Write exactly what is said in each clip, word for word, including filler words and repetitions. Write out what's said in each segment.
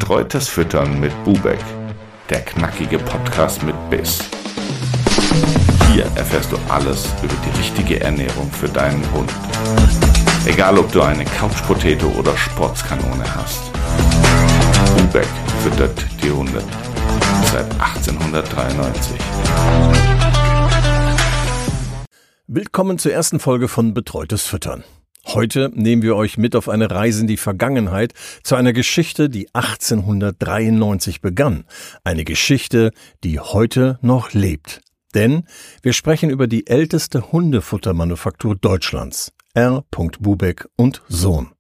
Betreutes Füttern mit Bubeck, der knackige Podcast mit Biss. Hier erfährst du alles über die richtige Ernährung für deinen Hund. Egal, ob du eine Couch-Potato oder Sportskanone hast. Bubeck füttert die Hunde seit achtzehnhundertdreiundneunzig. Willkommen zur ersten Folge von Betreutes Füttern. Heute nehmen wir euch mit auf eine Reise in die Vergangenheit zu einer Geschichte, die achtzehnhundertdreiundneunzig begann. Eine Geschichte, die heute noch lebt. Denn wir sprechen über die älteste Hundefuttermanufaktur Deutschlands, R. Bubeck und Sohn.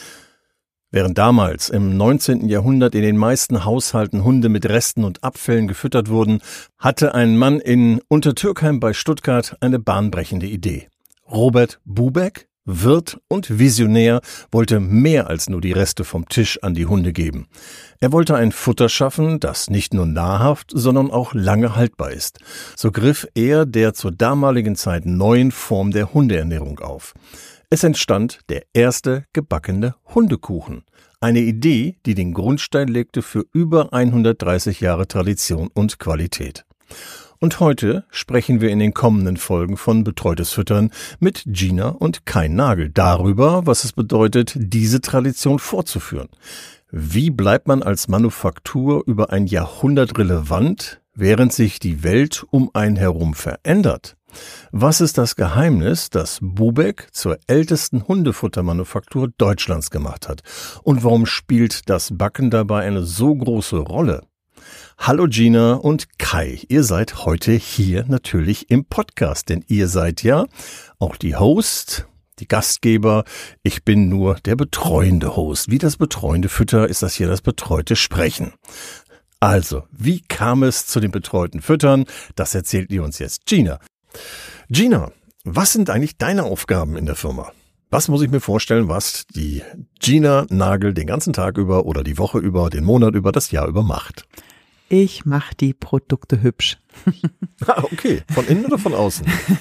Während damals im neunzehnten Jahrhundert in den meisten Haushalten Hunde mit Resten und Abfällen gefüttert wurden, hatte ein Mann in Untertürkheim bei Stuttgart eine bahnbrechende Idee. Robert Bubeck, Wirt und Visionär, wollte mehr als nur die Reste vom Tisch an die Hunde geben. Er wollte ein Futter schaffen, das nicht nur nahrhaft, sondern auch lange haltbar ist. So griff er der zur damaligen Zeit neuen Form der Hundeernährung auf. Es entstand der erste gebackene Hundekuchen. Eine Idee, die den Grundstein legte für über hundertdreißig Jahre Tradition und Qualität. Und heute sprechen wir in den kommenden Folgen von Betreutes Füttern mit Gina und Kai Nagel darüber, was es bedeutet, diese Tradition fortzuführen. Wie bleibt man als Manufaktur über ein Jahrhundert relevant, während sich die Welt um einen herum verändert? Was ist das Geheimnis, das Bubeck zur ältesten Hundefuttermanufaktur Deutschlands gemacht hat? Und warum spielt das Backen dabei eine so große Rolle? Hallo Gina und Kai, ihr seid heute hier natürlich im Podcast, denn ihr seid ja auch die Host, die Gastgeber. Ich bin nur der betreuende Host. Wie das betreuende Fütter ist das hier das betreute Sprechen. Also, wie kam es zu den betreuten Füttern? Das erzählt ihr uns jetzt. Gina. Gina, was sind eigentlich deine Aufgaben in der Firma? Was muss ich mir vorstellen, was die Gina Nagel den ganzen Tag über oder die Woche über, den Monat über, das Jahr über macht? Ich mache die Produkte hübsch. Ah, okay. Von innen oder von außen?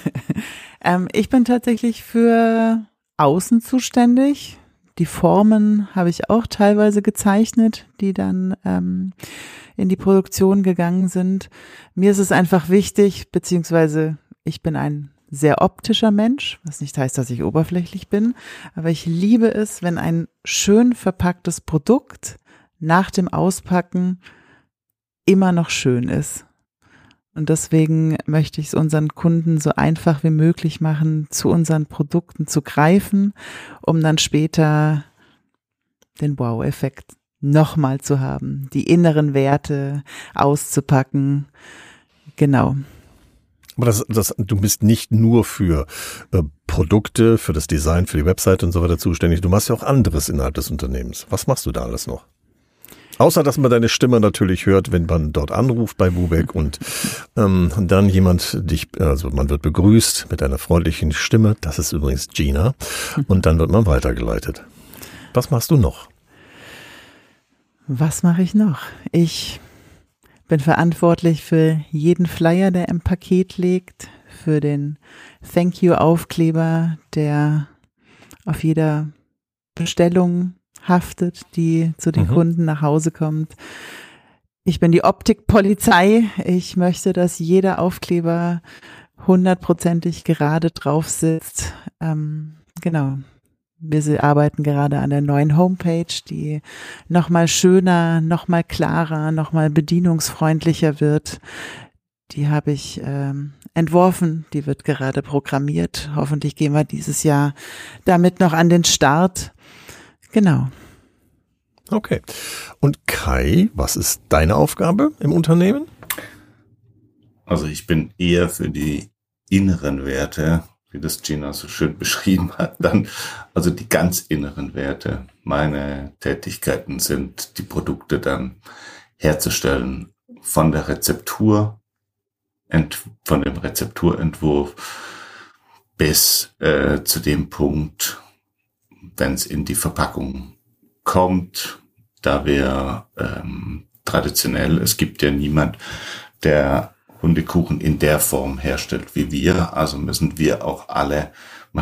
ähm, ich bin tatsächlich für außen zuständig. Die Formen habe ich auch teilweise gezeichnet, die dann ähm, in die Produktion gegangen sind. Mir ist es einfach wichtig, beziehungsweise ich bin ein sehr optischer Mensch, was nicht heißt, dass ich oberflächlich bin, aber ich liebe es, wenn ein schön verpacktes Produkt nach dem Auspacken immer noch schön ist. Und deswegen möchte ich es unseren Kunden so einfach wie möglich machen, zu unseren Produkten zu greifen, um dann später den Wow-Effekt nochmal zu haben, die inneren Werte auszupacken. Genau. Aber das, das, du bist nicht nur für äh, Produkte, für das Design, für die Webseite und so weiter zuständig. Du machst ja auch anderes innerhalb des Unternehmens. Was machst du da alles noch? Außer, dass man deine Stimme natürlich hört, wenn man dort anruft bei Bubeck und ähm, dann jemand dich, also man wird begrüßt mit einer freundlichen Stimme. Das ist übrigens Gina. Und dann wird man weitergeleitet. Was machst du noch? Was mache ich noch? Ich bin verantwortlich für jeden Flyer, der im Paket liegt, für den Thank You Aufkleber, der auf jeder Bestellung haftet, die zu den mhm. Kunden nach Hause kommt. Ich bin die Optikpolizei. Ich möchte, dass jeder Aufkleber hundertprozentig gerade drauf sitzt. Ähm, genau. Wir arbeiten gerade an der neuen Homepage, die nochmal schöner, nochmal klarer, nochmal bedienungsfreundlicher wird. Die habe ich ähm, entworfen, die wird gerade programmiert. Hoffentlich gehen wir dieses Jahr damit noch an den Start. Genau. Okay. Und Kai, was ist deine Aufgabe im Unternehmen? Also ich bin eher für die inneren Werte, wie das Gina so schön beschrieben hat, dann also die ganz inneren Werte. Meine Tätigkeiten sind, die Produkte dann herzustellen von der Rezeptur, ent, von dem Rezepturentwurf bis äh, zu dem Punkt, wenn es in die Verpackung kommt, da wir ähm, traditionell, es gibt ja niemand, der Hundekuchen in der Form herstellt wie wir, also müssen wir auch alle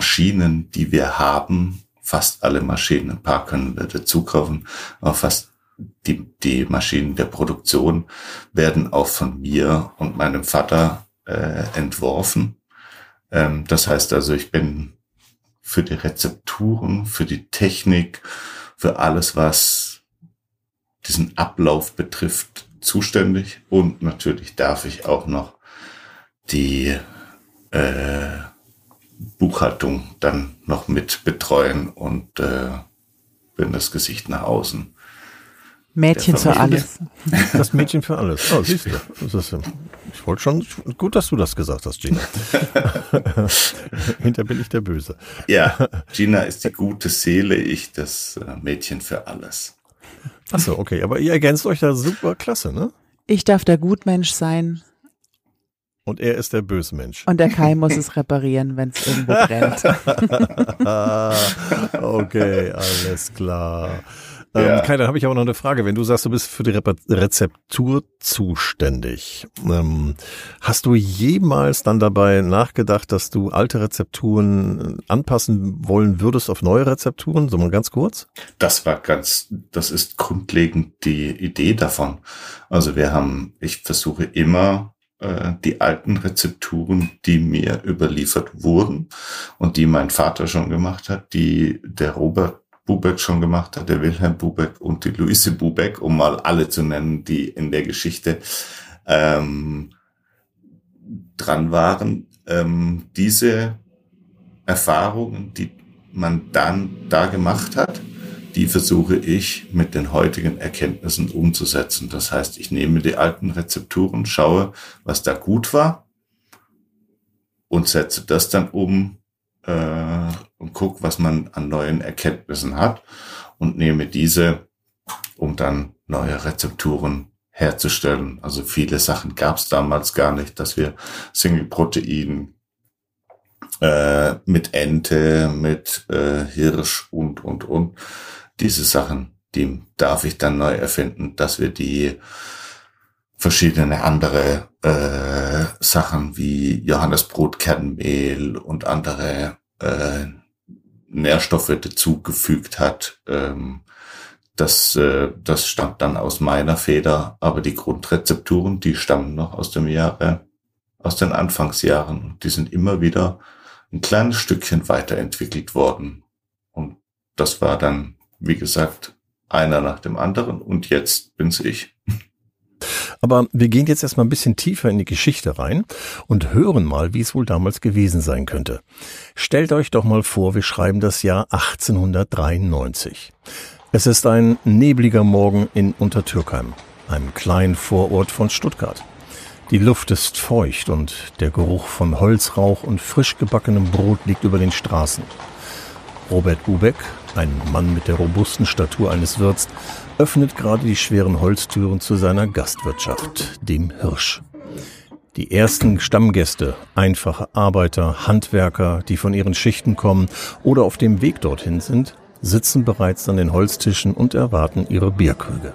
Maschinen, die wir haben, fast alle Maschinen, ein paar können wir dazu kaufen, aber fast die, die Maschinen der Produktion werden auch von mir und meinem Vater äh, entworfen. Ähm, das heißt also, ich bin für die Rezepturen, für die Technik, für alles, was diesen Ablauf betrifft, zuständig. Und natürlich darf ich auch noch die äh, Buchhaltung dann noch mit betreuen und äh, bin das Gesicht nach außen. Mädchen für alles. Das Mädchen für alles. Oh, siehst du. Das ist, ich wollte schon, gut, dass du das gesagt hast, Gina. Hinter bin ich der Böse. Ja, Gina ist die gute Seele, ich das Mädchen für alles. Ach so, okay, aber ihr ergänzt euch da super klasse, ne? Ich darf der Gutmensch sein. Und er ist der Bösmensch. Und der Kai muss es reparieren, wenn es irgendwo brennt. Okay, alles klar. Ähm, Ja. Kai, dann habe ich aber noch eine Frage. Wenn du sagst, du bist für die Rep- Rezeptur zuständig, ähm, hast du jemals dann dabei nachgedacht, dass du alte Rezepturen anpassen wollen würdest auf neue Rezepturen? So mal ganz kurz. Das war ganz, das ist grundlegend die Idee davon. Also wir haben, ich versuche immer äh, die alten Rezepturen, die mir überliefert wurden und die mein Vater schon gemacht hat, die der Robert Bubeck schon gemacht hat, der Wilhelm Bubeck und die Luise Bubeck, um mal alle zu nennen, die in der Geschichte ähm, dran waren. Ähm, diese Erfahrungen, die man dann da gemacht hat, die versuche ich mit den heutigen Erkenntnissen umzusetzen. Das heißt, ich nehme die alten Rezepturen, schaue, was da gut war und setze das dann um, äh, und guck, was man an neuen Erkenntnissen hat und nehme diese, um dann neue Rezepturen herzustellen. Also viele Sachen gab es damals gar nicht, dass wir Single-Protein äh, mit Ente, mit äh, Hirsch und, und, und. Diese Sachen, die darf ich dann neu erfinden, dass wir die verschiedene andere äh, Sachen wie Johannesbrot-Kernmehl und andere äh, Nährstoffe dazugefügt hat. Ähm, das, äh, das stammt dann aus meiner Feder, aber die Grundrezepturen, die stammen noch aus dem Jahre, aus den Anfangsjahren. Die sind immer wieder ein kleines Stückchen weiterentwickelt worden. Und das war dann, wie gesagt, einer nach dem anderen und jetzt bin's ich. Aber wir gehen jetzt erstmal ein bisschen tiefer in die Geschichte rein und hören mal, wie es wohl damals gewesen sein könnte. Stellt euch doch mal vor, wir schreiben das Jahr achtzehnhundertdreiundneunzig. Es ist ein nebliger Morgen in Untertürkheim, einem kleinen Vorort von Stuttgart. Die Luft ist feucht und der Geruch von Holzrauch und frisch gebackenem Brot liegt über den Straßen. Robert Bubeck, ein Mann mit der robusten Statur eines Wirts, öffnet gerade die schweren Holztüren zu seiner Gastwirtschaft, dem Hirsch. Die ersten Stammgäste, einfache Arbeiter, Handwerker, die von ihren Schichten kommen oder auf dem Weg dorthin sind, sitzen bereits an den Holztischen und erwarten ihre Bierkrüge.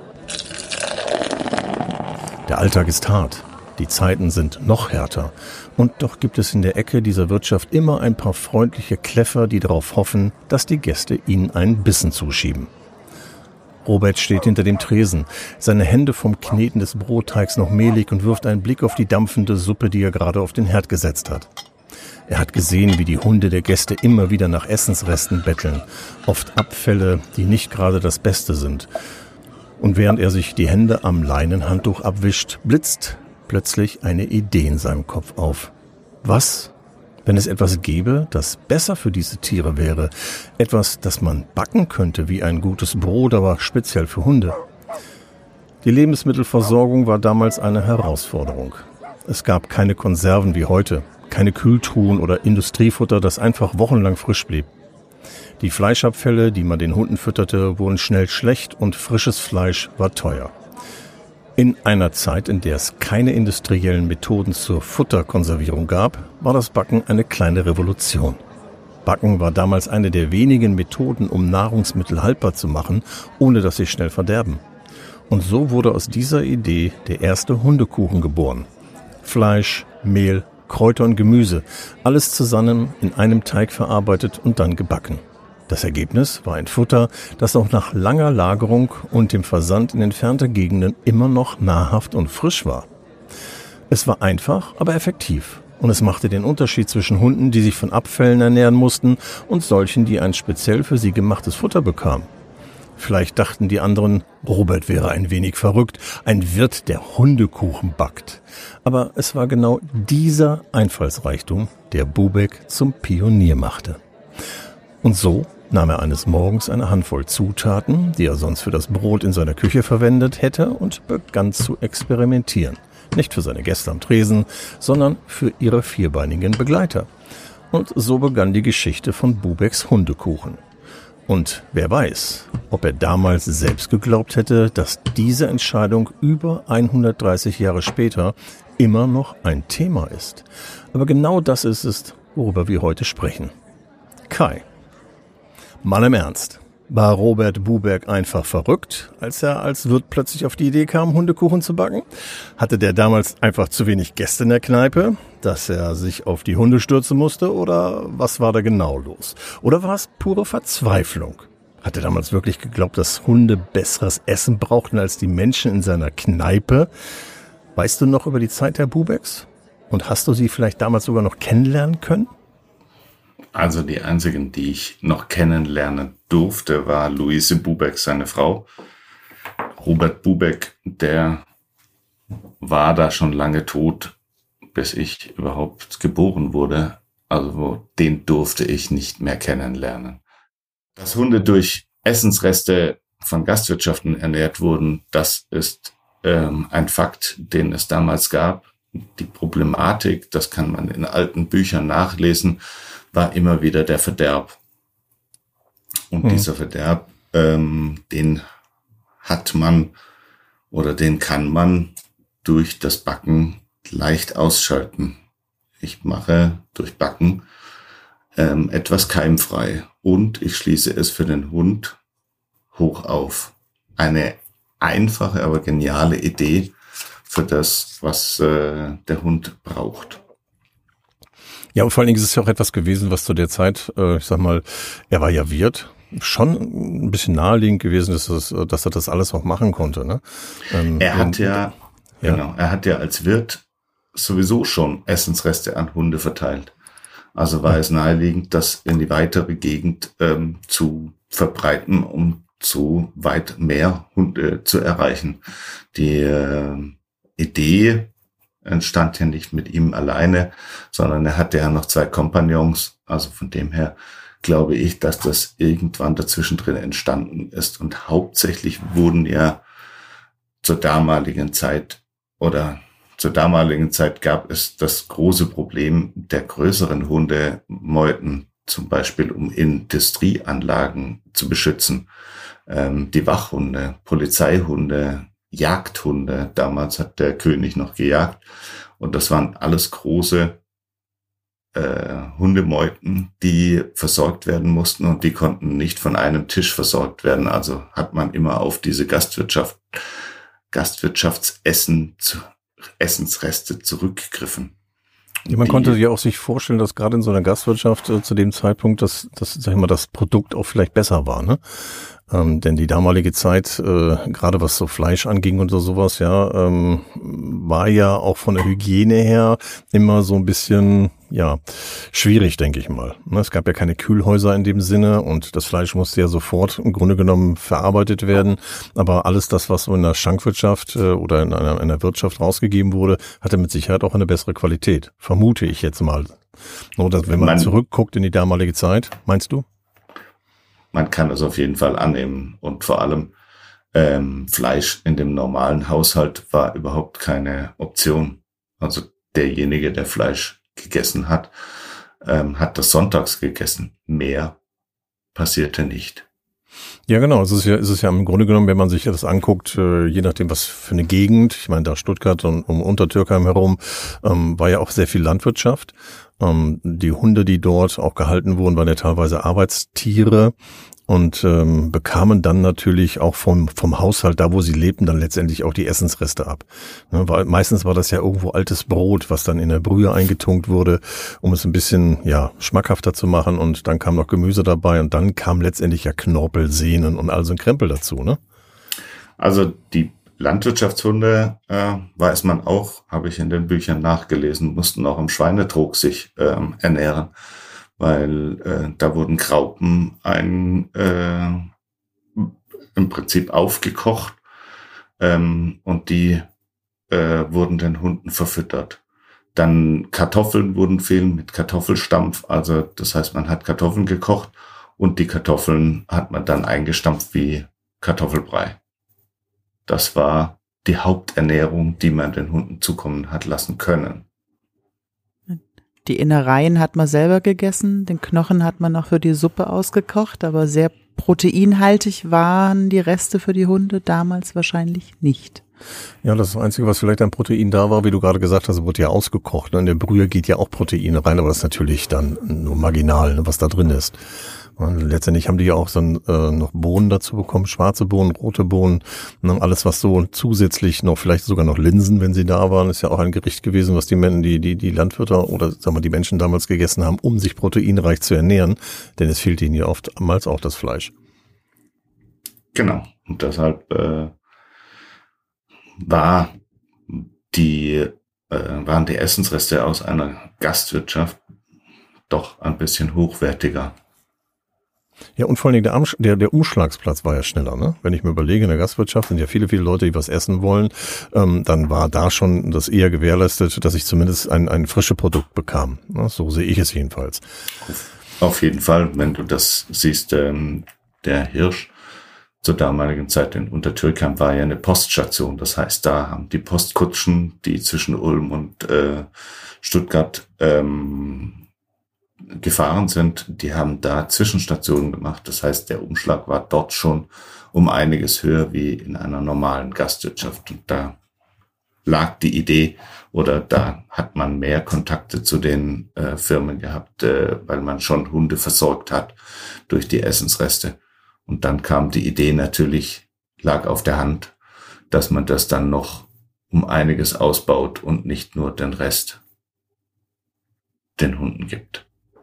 Der Alltag ist hart, die Zeiten sind noch härter und doch gibt es in der Ecke dieser Wirtschaft immer ein paar freundliche Kläffer, die darauf hoffen, dass die Gäste ihnen einen Bissen zuschieben. Robert steht hinter dem Tresen, seine Hände vom Kneten des Brotteigs noch mehlig und wirft einen Blick auf die dampfende Suppe, die er gerade auf den Herd gesetzt hat. Er hat gesehen, wie die Hunde der Gäste immer wieder nach Essensresten betteln, oft Abfälle, die nicht gerade das Beste sind. Und während er sich die Hände am Leinenhandtuch abwischt, blitzt plötzlich eine Idee in seinem Kopf auf. Was, wenn es etwas gäbe, das besser für diese Tiere wäre? Etwas, das man backen könnte wie ein gutes Brot, aber speziell für Hunde. Die Lebensmittelversorgung war damals eine Herausforderung. Es gab keine Konserven wie heute, keine Kühltruhen oder Industriefutter, das einfach wochenlang frisch blieb. Die Fleischabfälle, die man den Hunden fütterte, wurden schnell schlecht und frisches Fleisch war teuer. In einer Zeit, in der es keine industriellen Methoden zur Futterkonservierung gab, war das Backen eine kleine Revolution. Backen war damals eine der wenigen Methoden, um Nahrungsmittel haltbar zu machen, ohne dass sie schnell verderben. Und so wurde aus dieser Idee der erste Hundekuchen geboren. Fleisch, Mehl, Kräuter und Gemüse, alles zusammen in einem Teig verarbeitet und dann gebacken. Das Ergebnis war ein Futter, das auch nach langer Lagerung und dem Versand in entfernte Gegenden immer noch nahrhaft und frisch war. Es war einfach, aber effektiv. Und es machte den Unterschied zwischen Hunden, die sich von Abfällen ernähren mussten, und solchen, die ein speziell für sie gemachtes Futter bekamen. Vielleicht dachten die anderen, Robert wäre ein wenig verrückt, ein Wirt, der Hundekuchen backt. Aber es war genau dieser Einfallsreichtum, der Bubeck zum Pionier machte. Und so nahm er eines Morgens eine Handvoll Zutaten, die er sonst für das Brot in seiner Küche verwendet hätte, und begann zu experimentieren. Nicht für seine Gäste am Tresen, sondern für ihre vierbeinigen Begleiter. Und so begann die Geschichte von Bubecks Hundekuchen. Und wer weiß, ob er damals selbst geglaubt hätte, dass diese Entscheidung über hundertdreißig Jahre später immer noch ein Thema ist. Aber genau das ist es, worüber wir heute sprechen. Kai, mal im Ernst. War Robert Bubeck einfach verrückt, als er als Wirt plötzlich auf die Idee kam, Hundekuchen zu backen? Hatte der damals einfach zu wenig Gäste in der Kneipe, dass er sich auf die Hunde stürzen musste? Oder was war da genau los? Oder war es pure Verzweiflung? Hat er damals wirklich geglaubt, dass Hunde besseres Essen brauchten als die Menschen in seiner Kneipe? Weißt du noch über die Zeit der Bubecks? Und hast du sie vielleicht damals sogar noch kennenlernen können? Also die einzigen, die ich noch kennenlernen durfte, war Luise Bubeck, seine Frau. Robert Bubeck, der war da schon lange tot, bis ich überhaupt geboren wurde. Also den durfte ich nicht mehr kennenlernen. Dass Hunde durch Essensreste von Gastwirtschaften ernährt wurden, das ist ähm, ein Fakt, den es damals gab. Die Problematik, das kann man in alten Büchern nachlesen, war immer wieder der Verderb. Und hm. dieser Verderb, ähm, den hat man oder den kann man durch das Backen leicht ausschalten. Ich mache durch Backen ähm, etwas keimfrei und ich schließe es für den Hund hoch auf. Eine einfache, aber geniale Idee für das, was äh, der Hund braucht. Ja, und vor allen Dingen ist es ja auch etwas gewesen, was zu der Zeit, äh, ich sag mal, er war ja Wirt, schon ein bisschen naheliegend gewesen, dass, das, dass er das alles auch machen konnte. Ne? Ähm, er hat ja, ja, genau, er hat ja als Wirt sowieso schon Essensreste an Hunde verteilt. Also war ja. es naheliegend, das in die weitere Gegend ähm, zu verbreiten, um so weit mehr Hunde zu erreichen. Die äh, Idee entstand ja nicht mit ihm alleine, sondern er hatte ja noch zwei Kompagnons. Also von dem her glaube ich, dass das irgendwann dazwischen drin entstanden ist. Und hauptsächlich wurden ja zur damaligen Zeit oder zur damaligen Zeit gab es das große Problem der größeren Hundemeuten, zum Beispiel um Industrieanlagen zu beschützen. Ähm, die Wachhunde, Polizeihunde, Jagdhunde. Damals hat der König noch gejagt. Und das waren alles große äh, Hundemeuten, die versorgt werden mussten und die konnten nicht von einem Tisch versorgt werden. Also hat man immer auf diese Gastwirtschaft, Gastwirtschaftsessen, zu, Essensreste zurückgegriffen. Ja, man die, konnte ja auch sich vorstellen, dass gerade in so einer Gastwirtschaft äh, zu dem Zeitpunkt, dass, dass sag ich mal, das Produkt auch vielleicht besser war, ne? Ähm, denn die damalige Zeit, äh, gerade was so Fleisch anging und so sowas, ja, ähm, war ja auch von der Hygiene her immer so ein bisschen, ja, schwierig, denke ich mal. Es gab ja keine Kühlhäuser in dem Sinne und das Fleisch musste ja sofort im Grunde genommen verarbeitet werden. Aber alles das, was so in der Schankwirtschaft äh, oder in einer, in einer Wirtschaft rausgegeben wurde, hatte mit Sicherheit auch eine bessere Qualität. Vermute ich jetzt mal. Oder wenn man, man zurückguckt in die damalige Zeit, meinst du? Man kann es auf jeden Fall annehmen und vor allem ähm, Fleisch in dem normalen Haushalt war überhaupt keine Option. Also derjenige, der Fleisch gegessen hat, ähm, hat das sonntags gegessen. Mehr passierte nicht. Ja, genau. Es ist ja, es ist ja im Grunde genommen, wenn man sich das anguckt, äh, je nachdem, was für eine Gegend, ich meine, da Stuttgart und um Untertürkheim herum, ähm, war ja auch sehr viel Landwirtschaft. Ähm, die Hunde, die dort auch gehalten wurden, waren ja teilweise Arbeitstiere. und ähm, bekamen dann natürlich auch vom vom Haushalt, da wo sie lebten, dann letztendlich auch die Essensreste ab. Ne, weil meistens war das ja irgendwo altes Brot, was dann in der Brühe eingetunkt wurde, um es ein bisschen ja schmackhafter zu machen, und dann kam noch Gemüse dabei und dann kam letztendlich ja Knorpel, Sehnen und all so ein Krempel dazu, ne? Also die Landwirtschaftshunde, äh, weiß man auch, habe ich in den Büchern nachgelesen, mussten auch im Schweinetrog sich ähm, ernähren, weil äh, da wurden Graupen ein, äh, im Prinzip aufgekocht ähm, und die äh, wurden den Hunden verfüttert. Dann Kartoffeln wurden viel mit Kartoffelstampf, also das heißt, man hat Kartoffeln gekocht und die Kartoffeln hat man dann eingestampft wie Kartoffelbrei. Das war die Haupternährung, die man den Hunden zukommen hat lassen können. Die Innereien hat man selber gegessen, den Knochen hat man noch für die Suppe ausgekocht, aber sehr proteinhaltig waren die Reste für die Hunde damals wahrscheinlich nicht. Ja, das Einzige, was vielleicht an Protein da war, wie du gerade gesagt hast, wurde ja ausgekocht. In der Brühe geht ja auch Protein rein, aber das ist natürlich dann nur marginal, was da drin ist. Und letztendlich haben die ja auch so äh, noch Bohnen dazu bekommen, schwarze Bohnen, rote Bohnen, und alles, was so zusätzlich noch, vielleicht sogar noch Linsen, wenn sie da waren, ist ja auch ein Gericht gewesen, was die Menschen, die, die, die Landwirte oder sagen wir die Menschen damals gegessen haben, um sich proteinreich zu ernähren, denn es fehlte ihnen ja oftmals auch das Fleisch. Genau. Und deshalb äh, war die, äh, waren die Essensreste aus einer Gastwirtschaft doch ein bisschen hochwertiger. Ja, und vor allen Dingen der, der, der Umschlagsplatz war ja schneller, ne? Wenn ich mir überlege, in der Gastwirtschaft sind ja viele, viele Leute, die was essen wollen, ähm, dann war da schon das eher gewährleistet, dass ich zumindest ein, ein frisches Produkt bekam. Ne? So sehe ich es jedenfalls. Auf jeden Fall, wenn du das siehst, ähm, der Hirsch zur damaligen Zeit in Untertürkheim war ja eine Poststation. Das heißt, da haben die Postkutschen, die zwischen Ulm und äh, Stuttgart ähm, gefahren sind, die haben da Zwischenstationen gemacht. Das heißt, der Umschlag war dort schon um einiges höher wie in einer normalen Gastwirtschaft. Und da lag die Idee oder da hat man mehr Kontakte zu den äh, Firmen gehabt, äh, weil man schon Hunde versorgt hat durch die Essensreste. Und dann kam die Idee natürlich, lag auf der Hand, dass man das dann noch um einiges ausbaut und nicht nur den Rest den Hunden gibt.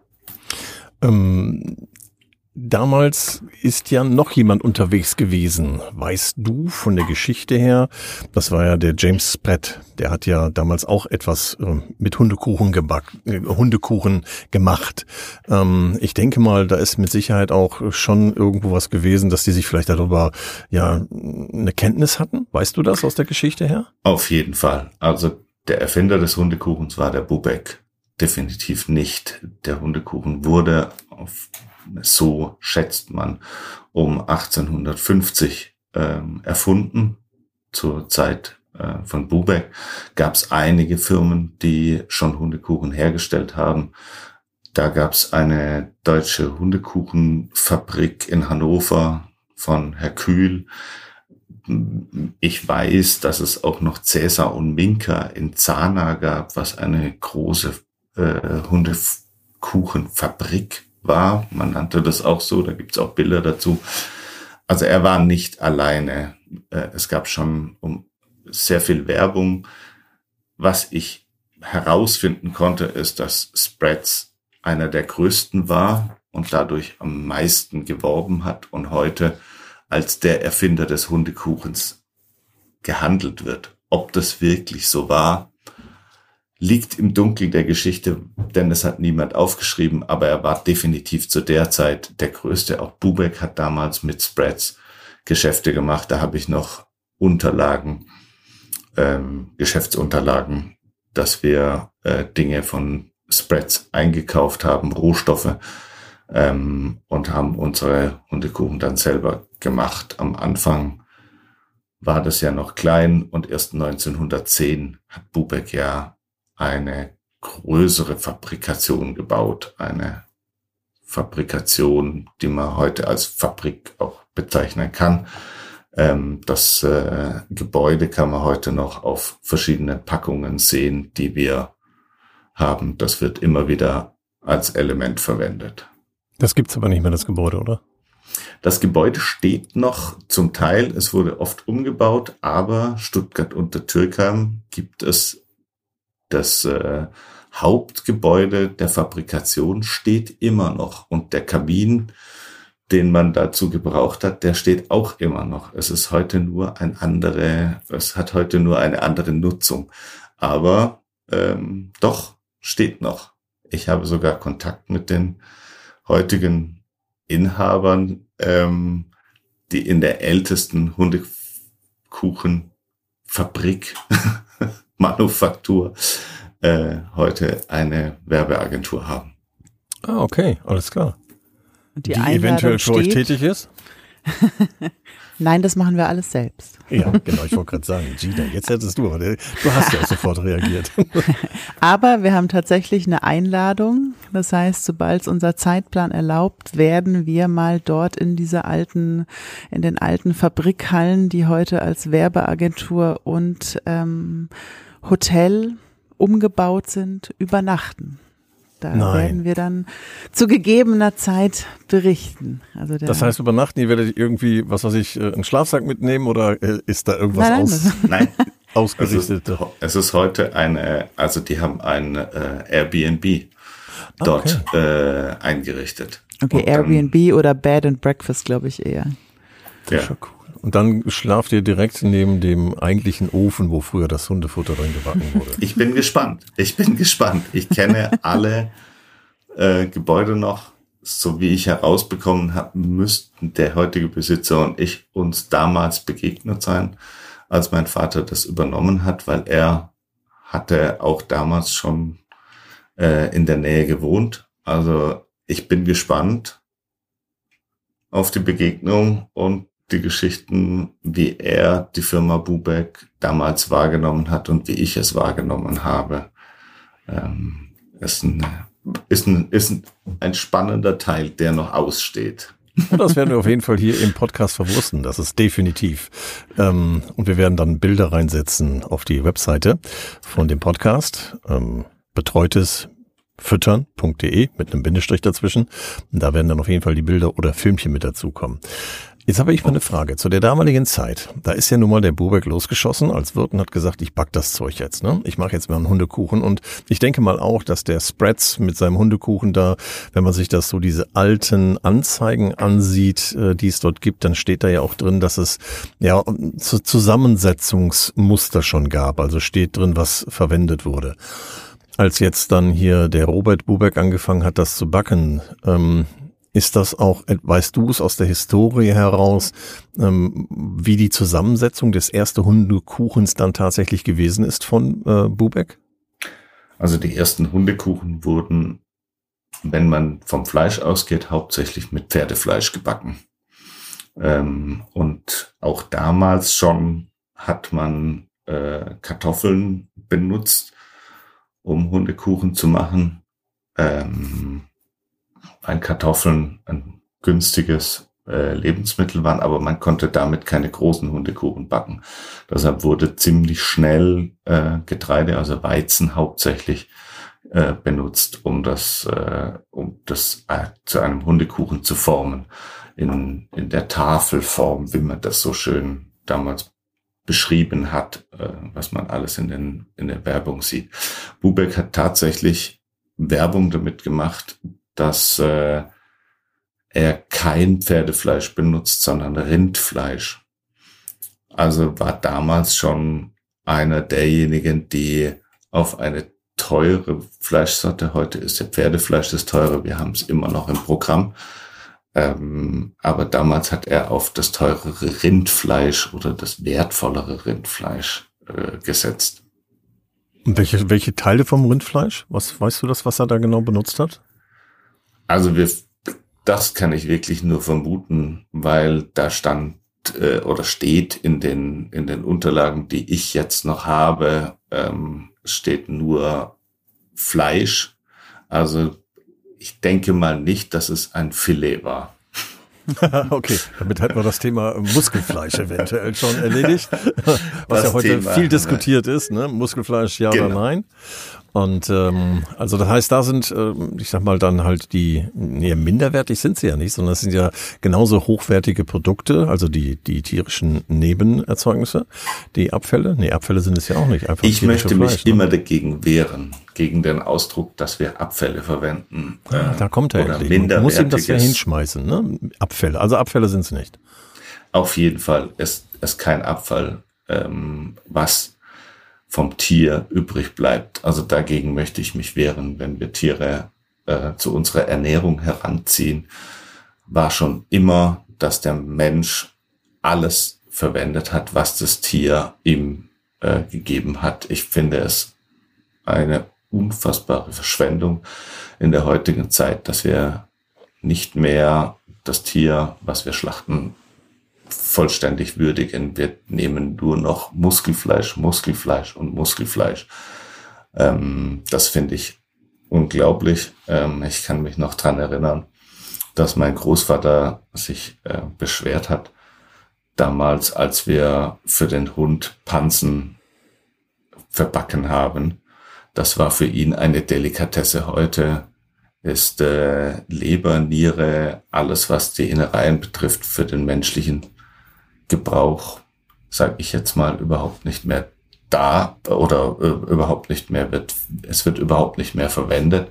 Ähm, damals ist ja noch jemand unterwegs gewesen. Weißt du von der Geschichte her? Das war ja der James Spratt. Der hat ja damals auch etwas äh, mit Hundekuchen gebacken, äh, Hundekuchen gemacht. Ähm, ich denke mal, da ist mit Sicherheit auch schon irgendwo was gewesen, dass die sich vielleicht darüber ja eine Kenntnis hatten. Weißt du das aus der Geschichte her? Auf jeden Fall. Also der Erfinder des Hundekuchens war der Bubeck. Definitiv nicht. Der Hundekuchen wurde, auf, so schätzt man, um achtzehnhundertfünfzig ähm, erfunden. Zur Zeit äh, von Bubeck gab es einige Firmen, die schon Hundekuchen hergestellt haben. Da gab es eine deutsche Hundekuchenfabrik in Hannover von Hercule. Ich weiß, dass es auch noch Cäsar und Minka in Zahna gab, was eine große Äh, Hundekuchenfabrik war. Man nannte das auch so, da gibt's auch Bilder dazu. Also er war nicht alleine. Äh, es gab schon um sehr viel Werbung. Was ich herausfinden konnte, ist, dass Spratz einer der größten war und dadurch am meisten geworben hat und heute als der Erfinder des Hundekuchens gehandelt wird. Ob das wirklich so war, liegt im Dunkeln der Geschichte, denn es hat niemand aufgeschrieben, aber er war definitiv zu der Zeit der Größte. Auch Bubeck hat damals mit Spratz Geschäfte gemacht. Da habe ich noch Unterlagen, ähm, Geschäftsunterlagen, dass wir äh, Dinge von Spratz eingekauft haben, Rohstoffe, ähm, und haben unsere Hundekuchen dann selber gemacht. Am Anfang war das ja noch klein und erst neunzehnhundertzehn hat Bubeck ja eine größere Fabrikation gebaut, eine Fabrikation, die man heute als Fabrik auch bezeichnen kann. Ähm, das äh, Gebäude kann man heute noch auf verschiedenen Packungen sehen, die wir haben. Das wird immer wieder als Element verwendet. Das gibt's aber nicht mehr, das Gebäude, oder? Das Gebäude steht noch zum Teil, es wurde oft umgebaut, aber Stuttgart unter Türkheim gibt es das äh, Hauptgebäude der Fabrikation steht immer noch und der Kamin, den man dazu gebraucht hat, der steht auch immer noch. Es ist heute nur ein andere, es hat heute nur eine andere Nutzung, aber ähm, doch steht noch. Ich habe sogar Kontakt mit den heutigen Inhabern, ähm, die in der ältesten Hundekuchenfabrik, Manufaktur, äh, heute eine Werbeagentur haben. Ah, okay, alles klar. Und die, die Einladung eventuell für euch steht, tätig ist? Nein, das machen wir alles selbst. Ja, genau, ich wollte gerade sagen, Gina, jetzt hättest du, du hast ja auch sofort reagiert. Aber wir haben tatsächlich eine Einladung. Das heißt, sobald es unser Zeitplan erlaubt, werden wir mal dort in diese alten, in den alten Fabrikhallen, die heute als Werbeagentur und ähm, Hotel umgebaut sind, übernachten. Da Nein. werden wir dann zu gegebener Zeit berichten. Also der Das heißt, übernachten, ihr werdet irgendwie, was weiß ich, einen Schlafsack mitnehmen oder ist da irgendwas nein, nein, aus, Nein, ausgerichtet? Es ist, es ist heute eine, also die haben ein äh, Airbnb dort Okay. äh, eingerichtet. Okay, Und dann- Airbnb oder Bed and Breakfast, glaube ich eher. Ja. Schon cool. Und dann schlaft ihr direkt neben dem eigentlichen Ofen, wo früher das Hundefutter drin gebacken wurde. Ich bin gespannt. Ich bin gespannt. Ich kenne alle äh, Gebäude noch. So wie ich herausbekommen habe, müssten der heutige Besitzer und ich uns damals begegnet sein, als mein Vater das übernommen hat, weil er hatte auch damals schon äh, in der Nähe gewohnt. Also ich bin gespannt auf die Begegnung und die Geschichten, wie er die Firma Bubeck damals wahrgenommen hat und wie ich es wahrgenommen habe. Ähm, ist ein, ist ein, ist ein, ein spannender Teil, der noch aussteht. Und das werden wir auf jeden Fall hier im Podcast verwursten, das ist definitiv. Ähm, und wir werden dann Bilder reinsetzen auf die Webseite von dem Podcast, ähm, betreutes füttern punkt de mit einem Bindestrich dazwischen. Und da werden dann auf jeden Fall die Bilder oder Filmchen mit dazukommen. Jetzt habe ich mal eine Frage. Zu der damaligen Zeit, da ist ja nun mal der Bubeck losgeschossen als Wirt und hat gesagt, ich back das Zeug jetzt, ne? Ich mache jetzt mal einen Hundekuchen und ich denke mal auch, dass der Spreads mit seinem Hundekuchen da, wenn man sich das so diese alten Anzeigen ansieht, äh, die es dort gibt, dann steht da ja auch drin, dass es ja zu Zusammensetzungsmuster schon gab, also steht drin, was verwendet wurde. Als jetzt dann hier der Robert Bubeck angefangen hat, das zu backen, ähm, ist das auch, weißt du es aus der Historie heraus, ähm, wie die Zusammensetzung des ersten Hundekuchens dann tatsächlich gewesen ist von äh, Bubeck? Also die ersten Hundekuchen wurden, wenn man vom Fleisch ausgeht, hauptsächlich mit Pferdefleisch gebacken. Ähm, und auch damals schon hat man äh, Kartoffeln benutzt, um Hundekuchen zu machen. Ähm, ein Kartoffeln ein günstiges äh, Lebensmittel waren, aber man konnte damit keine großen Hundekuchen backen. Deshalb wurde ziemlich schnell äh, Getreide, also Weizen hauptsächlich, äh, benutzt, um das, äh, um das äh, zu einem Hundekuchen zu formen. In, in der Tafelform, wie man das so schön damals beschrieben hat, äh, was man alles in den, in der Werbung sieht. Bubeck hat tatsächlich Werbung damit gemacht, dass äh, er kein Pferdefleisch benutzt, sondern Rindfleisch. Also war damals schon einer derjenigen, die auf eine teure Fleischsorte, heute ist der Pferdefleisch das teure, wir haben es immer noch im Programm, ähm, aber damals hat er auf das teurere Rindfleisch oder das wertvollere Rindfleisch äh, gesetzt. Und welche, welche Teile vom Rindfleisch? Was weißt du das, was er da genau benutzt hat? Also wir, das kann ich wirklich nur vermuten, weil da stand äh, oder steht in den in den Unterlagen, die ich jetzt noch habe, ähm, steht nur Fleisch. Also ich denke mal nicht, dass es ein Filet war. Okay, damit hätten wir das Thema Muskelfleisch eventuell schon erledigt, was Das ja heute Thema, viel diskutiert ist, ne? Muskelfleisch, ja Genau. oder nein. Und ähm, also das heißt, da sind, äh, ich sag mal, dann halt die, nee, minderwertig sind sie ja nicht, sondern es sind ja genauso hochwertige Produkte, also die die tierischen Nebenerzeugnisse, die Abfälle. Nee, Abfälle sind es ja auch nicht. Einfach ich möchte Fleisch, mich ne? immer dagegen wehren, gegen den Ausdruck, dass wir Abfälle verwenden. Äh, da kommt er oder endlich. Man muss ihm das ja hinschmeißen, ne? Abfälle, also Abfälle sind es nicht. Auf jeden Fall ist es kein Abfall, ähm, was vom Tier übrig bleibt. Also dagegen möchte ich mich wehren, wenn wir Tiere äh, zu unserer Ernährung heranziehen. War schon immer, dass der Mensch alles verwendet hat, was das Tier ihm äh, gegeben hat. Ich finde es eine unfassbare Verschwendung in der heutigen Zeit, dass wir nicht mehr das Tier, was wir schlachten, vollständig würdigen. Wir nehmen nur noch Muskelfleisch, Muskelfleisch und Muskelfleisch. Ähm, das finde ich unglaublich. Ähm, ich kann mich noch dran erinnern, dass mein Großvater sich äh, beschwert hat, damals, als wir für den Hund Pansen verbacken haben. Das war für ihn eine Delikatesse. Heute ist äh, Leber, Niere, alles, was die Innereien betrifft, für den menschlichen Gebrauch, sage ich jetzt mal, überhaupt nicht mehr da oder äh, überhaupt nicht mehr wird, es wird überhaupt nicht mehr verwendet.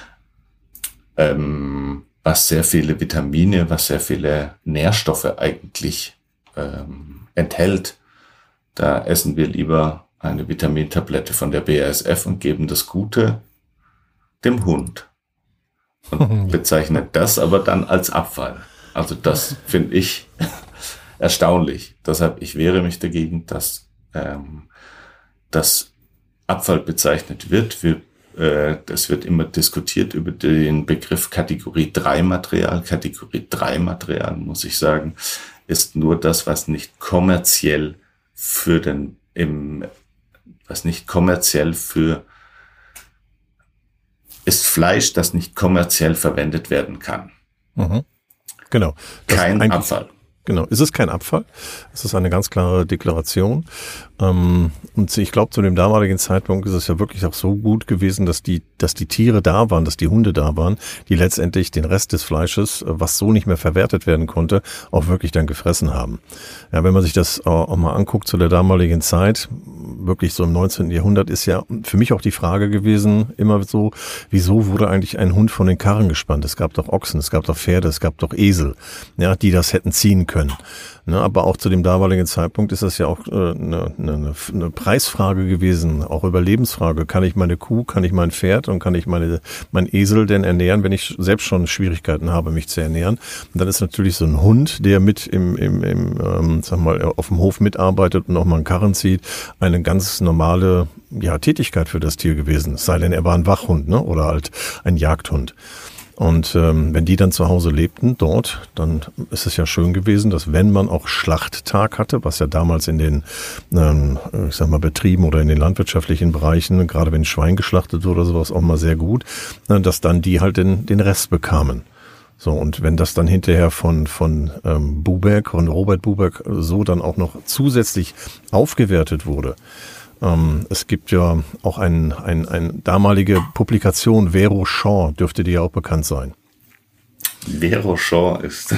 Ähm, was sehr viele Vitamine, was sehr viele Nährstoffe eigentlich ähm, enthält, da essen wir lieber eine Vitamintablette von der B A S F und geben das Gute dem Hund. Und bezeichnen das aber dann als Abfall. Also das finde ich erstaunlich. Deshalb, ich wehre mich dagegen, dass ähm, das Abfall bezeichnet wird. Wir, äh, das wird immer diskutiert über den Begriff Kategorie drei Material. Kategorie drei Material, muss ich sagen, ist nur das, was nicht kommerziell für den, im, was nicht kommerziell für, ist Fleisch, das nicht kommerziell verwendet werden kann. Mhm. Genau. Das Kein Abfall. Genau, ist es kein Abfall. Es ist eine ganz klare Deklaration. Ähm, und ich glaube, zu dem damaligen Zeitpunkt ist es ja wirklich auch so gut gewesen, dass die, dass die Tiere da waren, dass die Hunde da waren, die letztendlich den Rest des Fleisches, was so nicht mehr verwertet werden konnte, auch wirklich dann gefressen haben. Ja, wenn man sich das auch mal anguckt zu der damaligen Zeit, wirklich so im neunzehnten Jahrhundert, ist ja für mich auch die Frage gewesen, immer so, wieso wurde eigentlich ein Hund von den Karren gespannt? Es gab doch Ochsen, es gab doch Pferde, es gab doch Esel, ja, die das hätten ziehen können. Ne, aber auch zu dem damaligen Zeitpunkt ist das ja auch äh, eine, eine, eine Preisfrage gewesen, auch Überlebensfrage. Kann ich meine Kuh, kann ich mein Pferd und kann ich meine mein Esel denn ernähren, wenn ich selbst schon Schwierigkeiten habe, mich zu ernähren? Und dann ist natürlich so ein Hund, der mit im, im, im ähm, sag mal, auf dem Hof mitarbeitet und auch mal einen Karren zieht, eine ganz normale ja, Tätigkeit für das Tier gewesen. Es sei denn, er war ein Wachhund, ne, oder halt ein Jagdhund. Und ähm, wenn die dann zu Hause lebten dort, dann ist es ja schön gewesen, dass wenn man auch Schlachttag hatte, was ja damals in den, ähm, ich sag mal, Betrieben oder in den landwirtschaftlichen Bereichen, gerade wenn Schwein geschlachtet wurde oder sowas, auch mal sehr gut, dass dann die halt den, den Rest bekamen. So, und wenn das dann hinterher von von ähm, Bubeck und Robert Bubeck so dann auch noch zusätzlich aufgewertet wurde. Ähm, es gibt ja auch ein, ein, eine damalige Publikation, Vero Shaw, dürfte dir ja auch bekannt sein. Vero Shaw ist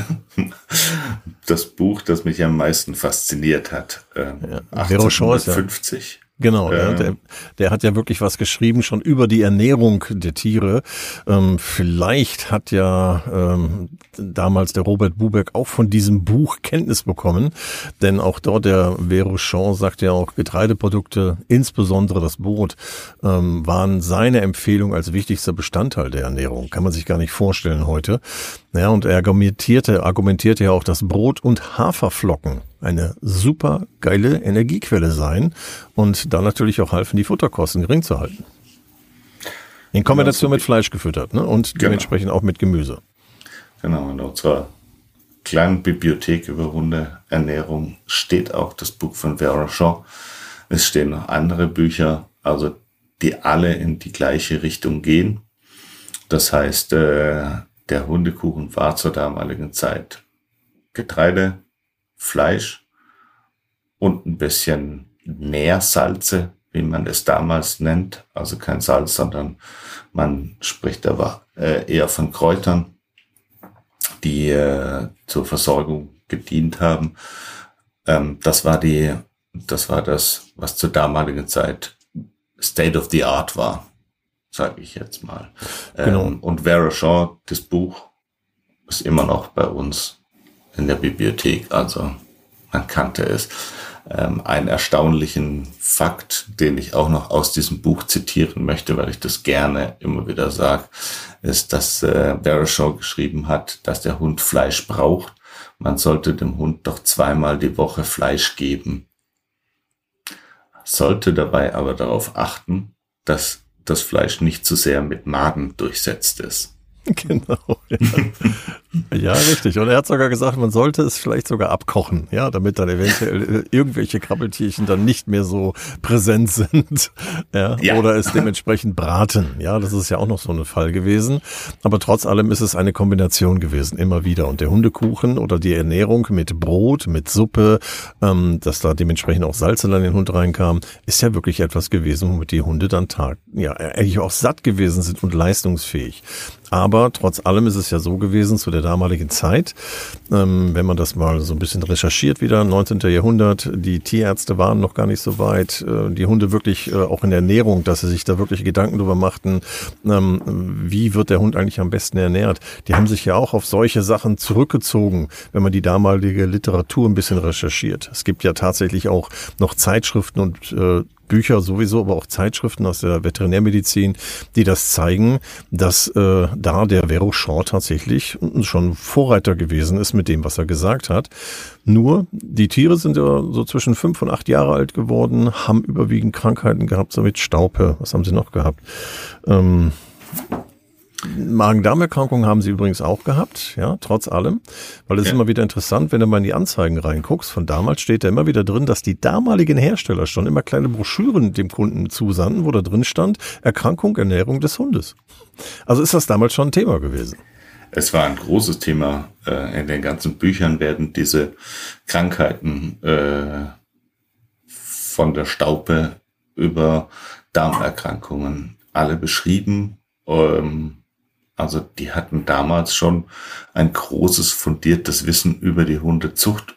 das Buch, das mich am meisten fasziniert hat. Ähm, ja, Vero Shaw ist ja Genau, ja, der, der hat ja wirklich was geschrieben, schon über die Ernährung der Tiere. Ähm, vielleicht hat ja ähm, damals der Robert Bubeck auch von diesem Buch Kenntnis bekommen, denn auch dort, der Vero Shaw sagt ja auch, Getreideprodukte, insbesondere das Brot, ähm, waren seine Empfehlung als wichtigster Bestandteil der Ernährung. Kann man sich gar nicht vorstellen heute. Ja, und er argumentierte, argumentierte ja auch, dass Brot und Haferflocken eine super geile Energiequelle seien und da natürlich auch halfen, die Futterkosten gering zu halten. In Kombination genau, so mit Fleisch gefüttert, ne? Und genau. Dementsprechend auch mit Gemüse. Genau, in unserer kleinen Bibliothek über Hundeernährung steht auch das Buch von Vero Shaw. Es stehen noch andere Bücher, also die alle in die gleiche Richtung gehen. Das heißt, äh, der Hundekuchen war zur damaligen Zeit Getreide, Fleisch und ein bisschen Meersalze wie man es damals nennt, also kein Salz, sondern man spricht aber äh, eher von Kräutern, die äh, zur Versorgung gedient haben. Ähm, das war die, das war das, was zur damaligen Zeit State of the Art war, sage ich jetzt mal. Genau. Ähm, und Vera Shaw, das Buch, ist immer noch bei uns in der Bibliothek, also man kannte es. Ähm, einen erstaunlichen Fakt, den ich auch noch aus diesem Buch zitieren möchte, weil ich das gerne immer wieder sage, ist, dass äh, Vera Shaw geschrieben hat, dass der Hund Fleisch braucht. Man sollte dem Hund doch zweimal die Woche Fleisch geben. Sollte dabei aber darauf achten, dass das Fleisch nicht zu sehr mit Maden durchsetzt ist. Genau. Ja. Ja, richtig. Und er hat sogar gesagt, man sollte es vielleicht sogar abkochen, ja, damit dann eventuell irgendwelche Krabbeltierchen dann nicht mehr so präsent sind, ja, ja. Oder es dementsprechend braten. Ja, das ist ja auch noch so ein Fall gewesen. Aber trotz allem ist es eine Kombination gewesen, immer wieder. Und der Hundekuchen oder die Ernährung mit Brot, mit Suppe, ähm, dass da dementsprechend auch Salz in den Hund reinkam, ist ja wirklich etwas gewesen, womit die Hunde dann tag, ja, eigentlich auch satt gewesen sind und leistungsfähig. Aber trotz allem ist es ja so gewesen zu der damaligen Zeit, ähm, wenn man das mal so ein bisschen recherchiert wieder, neunzehnten. Jahrhundert, die Tierärzte waren noch gar nicht so weit, äh, die Hunde wirklich äh, auch in der Ernährung, dass sie sich da wirklich Gedanken drüber machten, ähm, wie wird der Hund eigentlich am besten ernährt. Die haben sich ja auch auf solche Sachen zurückgezogen, wenn man die damalige Literatur ein bisschen recherchiert. Es gibt ja tatsächlich auch noch Zeitschriften und äh, Bücher sowieso, aber auch Zeitschriften aus der Veterinärmedizin, die das zeigen, dass äh, da der Vero Shaw tatsächlich schon Vorreiter gewesen ist mit dem, was er gesagt hat. Nur, die Tiere sind ja so zwischen fünf und acht Jahre alt geworden, haben überwiegend Krankheiten gehabt, so mit Staupe. Was haben sie noch gehabt? Ähm, Magen-Darm-Erkrankungen haben sie übrigens auch gehabt, ja, trotz allem, weil es ja. ist immer wieder interessant, wenn du mal in die Anzeigen reinguckst, von damals steht da immer wieder drin, dass die damaligen Hersteller schon immer kleine Broschüren dem Kunden zusandten, wo da drin stand, Erkrankung, Ernährung des Hundes. Also ist das damals schon ein Thema gewesen. Es war ein großes Thema. In den ganzen Büchern werden diese Krankheiten äh, von der Staupe über Darmerkrankungen alle beschrieben. Ähm, Also die hatten damals schon ein großes, fundiertes Wissen über die Hundezucht,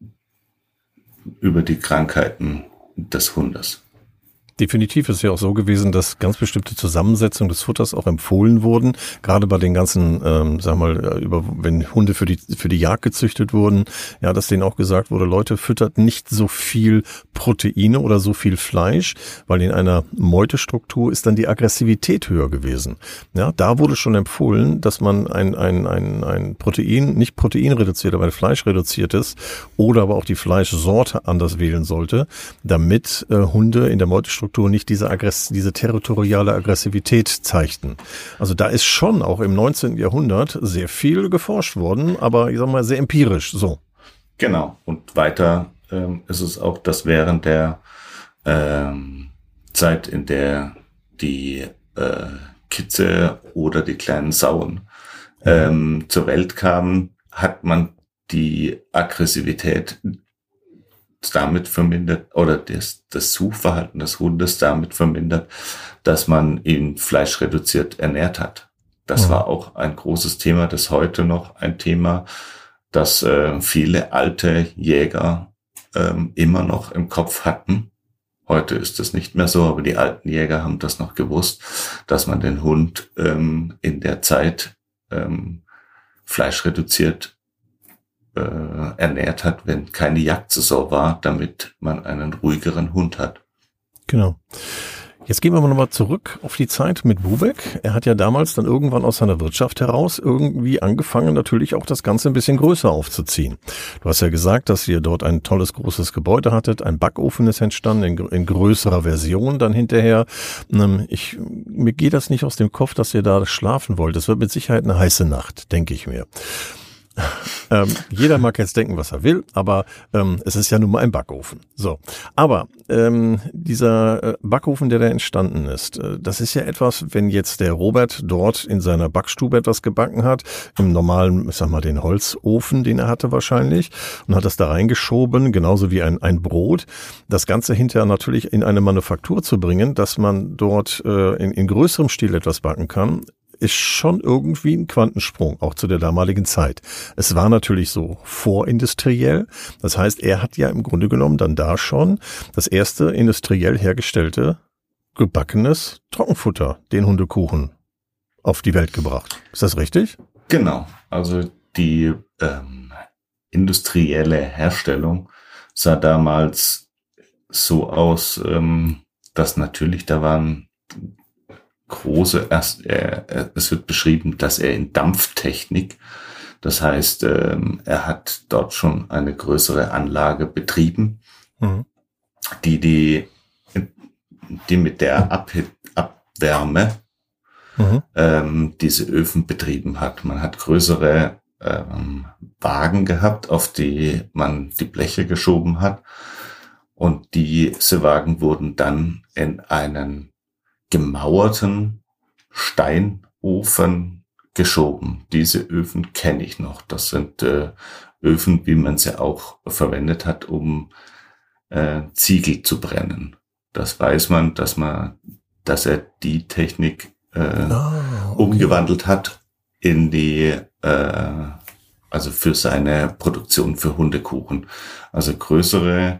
über die Krankheiten des Hundes. Definitiv ist ja auch so gewesen, dass ganz bestimmte Zusammensetzungen des Futters auch empfohlen wurden, gerade bei den ganzen, ähm, sag mal, über wenn Hunde für die für die Jagd gezüchtet wurden, ja, dass denen auch gesagt wurde, Leute, füttert nicht so viel Proteine oder so viel Fleisch, weil in einer Meutestruktur ist dann die Aggressivität höher gewesen. Ja, da wurde schon empfohlen, dass man ein ein ein ein Protein, nicht proteinreduziert, aber ein fleischreduziertes oder aber auch die Fleischsorte anders wählen sollte, damit äh, Hunde in der Meutestruktur nicht diese Aggress- diese territoriale Aggressivität zeigten. Also da ist schon auch im neunzehnten. Jahrhundert sehr viel geforscht worden, aber ich sag mal sehr empirisch, so. Genau. Und weiter ähm, ist es auch, dass während der ähm, Zeit, in der die äh, Kitze oder die kleinen Sauen ähm, zur Welt kamen, hat man die Aggressivität damit vermindert oder das, das Suchverhalten des Hundes damit vermindert, dass man ihn fleischreduziert ernährt hat. Das ja. war auch ein großes Thema, das heute noch ein Thema, das äh, viele alte Jäger ähm, immer noch im Kopf hatten. Heute ist es nicht mehr so, aber die alten Jäger haben das noch gewusst, dass man den Hund ähm, in der Zeit ähm, fleischreduziert ernährt hat, wenn keine Jagdsaison war, damit man einen ruhigeren Hund hat. Genau. Jetzt gehen wir mal nochmal zurück auf die Zeit mit Bubeck. Er hat ja damals dann irgendwann aus seiner Wirtschaft heraus irgendwie angefangen, natürlich auch das Ganze ein bisschen größer aufzuziehen. Du hast ja gesagt, dass ihr dort ein tolles, großes Gebäude hattet. Ein Backofen ist entstanden in, in größerer Version dann hinterher. Ich, mir geht das nicht aus dem Kopf, dass ihr da schlafen wollt. Das wird mit Sicherheit eine heiße Nacht, denke ich mir. ähm, jeder mag jetzt denken, was er will, aber ähm, es ist ja nun mal ein Backofen. So, aber ähm, dieser äh, Backofen, der da entstanden ist, äh, das ist ja etwas, wenn jetzt der Robert dort in seiner Backstube etwas gebacken hat, im normalen, ich sag mal, den Holzofen, den er hatte wahrscheinlich, und hat das da reingeschoben, genauso wie ein, ein Brot, das Ganze hinterher natürlich in eine Manufaktur zu bringen, dass man dort äh, in, in größerem Stil etwas backen kann, ist schon irgendwie ein Quantensprung, auch zu der damaligen Zeit. Es war natürlich so vorindustriell. Das heißt, er hat ja im Grunde genommen dann da schon das erste industriell hergestellte gebackenes Trockenfutter, den Hundekuchen, auf die Welt gebracht. Ist das richtig? Genau. Also die ähm, industrielle Herstellung sah damals so aus, ähm, dass natürlich da waren große, erst, äh, es wird beschrieben, dass er in Dampftechnik, das heißt, ähm, er hat dort schon eine größere Anlage betrieben, mhm. die, die, die mit der Abhit- Abwärme mhm. ähm, diese Öfen betrieben hat. Man hat größere ähm, Wagen gehabt, auf die man die Bleche geschoben hat, und diese Wagen wurden dann in einen gemauerten Steinofen geschoben. Diese Öfen kenne ich noch. Das sind äh, Öfen, wie man sie auch verwendet hat, um äh, Ziegel zu brennen. Das weiß man, dass man, dass er die Technik äh, oh, okay. umgewandelt hat in die, äh, also für seine Produktion für Hundekuchen. Also größere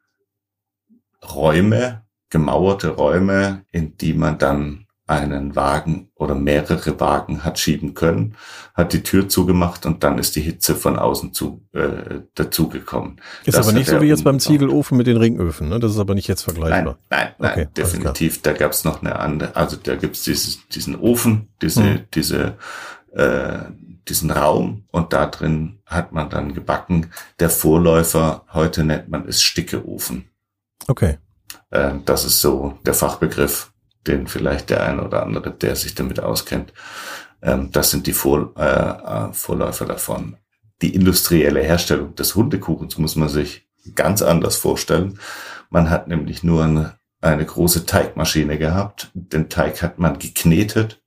Räume, gemauerte Räume, in die man dann einen Wagen oder mehrere Wagen hat schieben können, hat die Tür zugemacht und dann ist die Hitze von außen zu, äh, dazugekommen. Ist das aber nicht so wie jetzt beim Ziegelofen mit den Ringöfen, ne? Das ist aber nicht jetzt vergleichbar. Nein, nein, nein, okay, definitiv. Da gab es noch eine andere, also da gibt es dieses, diesen Ofen, diese, hm. diese, äh, diesen Raum, und da drin hat man dann gebacken. Der Vorläufer, heute nennt man es Stickeofen. Okay. Das ist so der Fachbegriff, den vielleicht der eine oder andere, der sich damit auskennt. Das sind die Vor, äh, Vorläufer davon. Die industrielle Herstellung des Hundekuchens muss man sich ganz anders vorstellen. Man hat nämlich nur eine, eine große Teigmaschine gehabt. Den Teig hat man geknetet,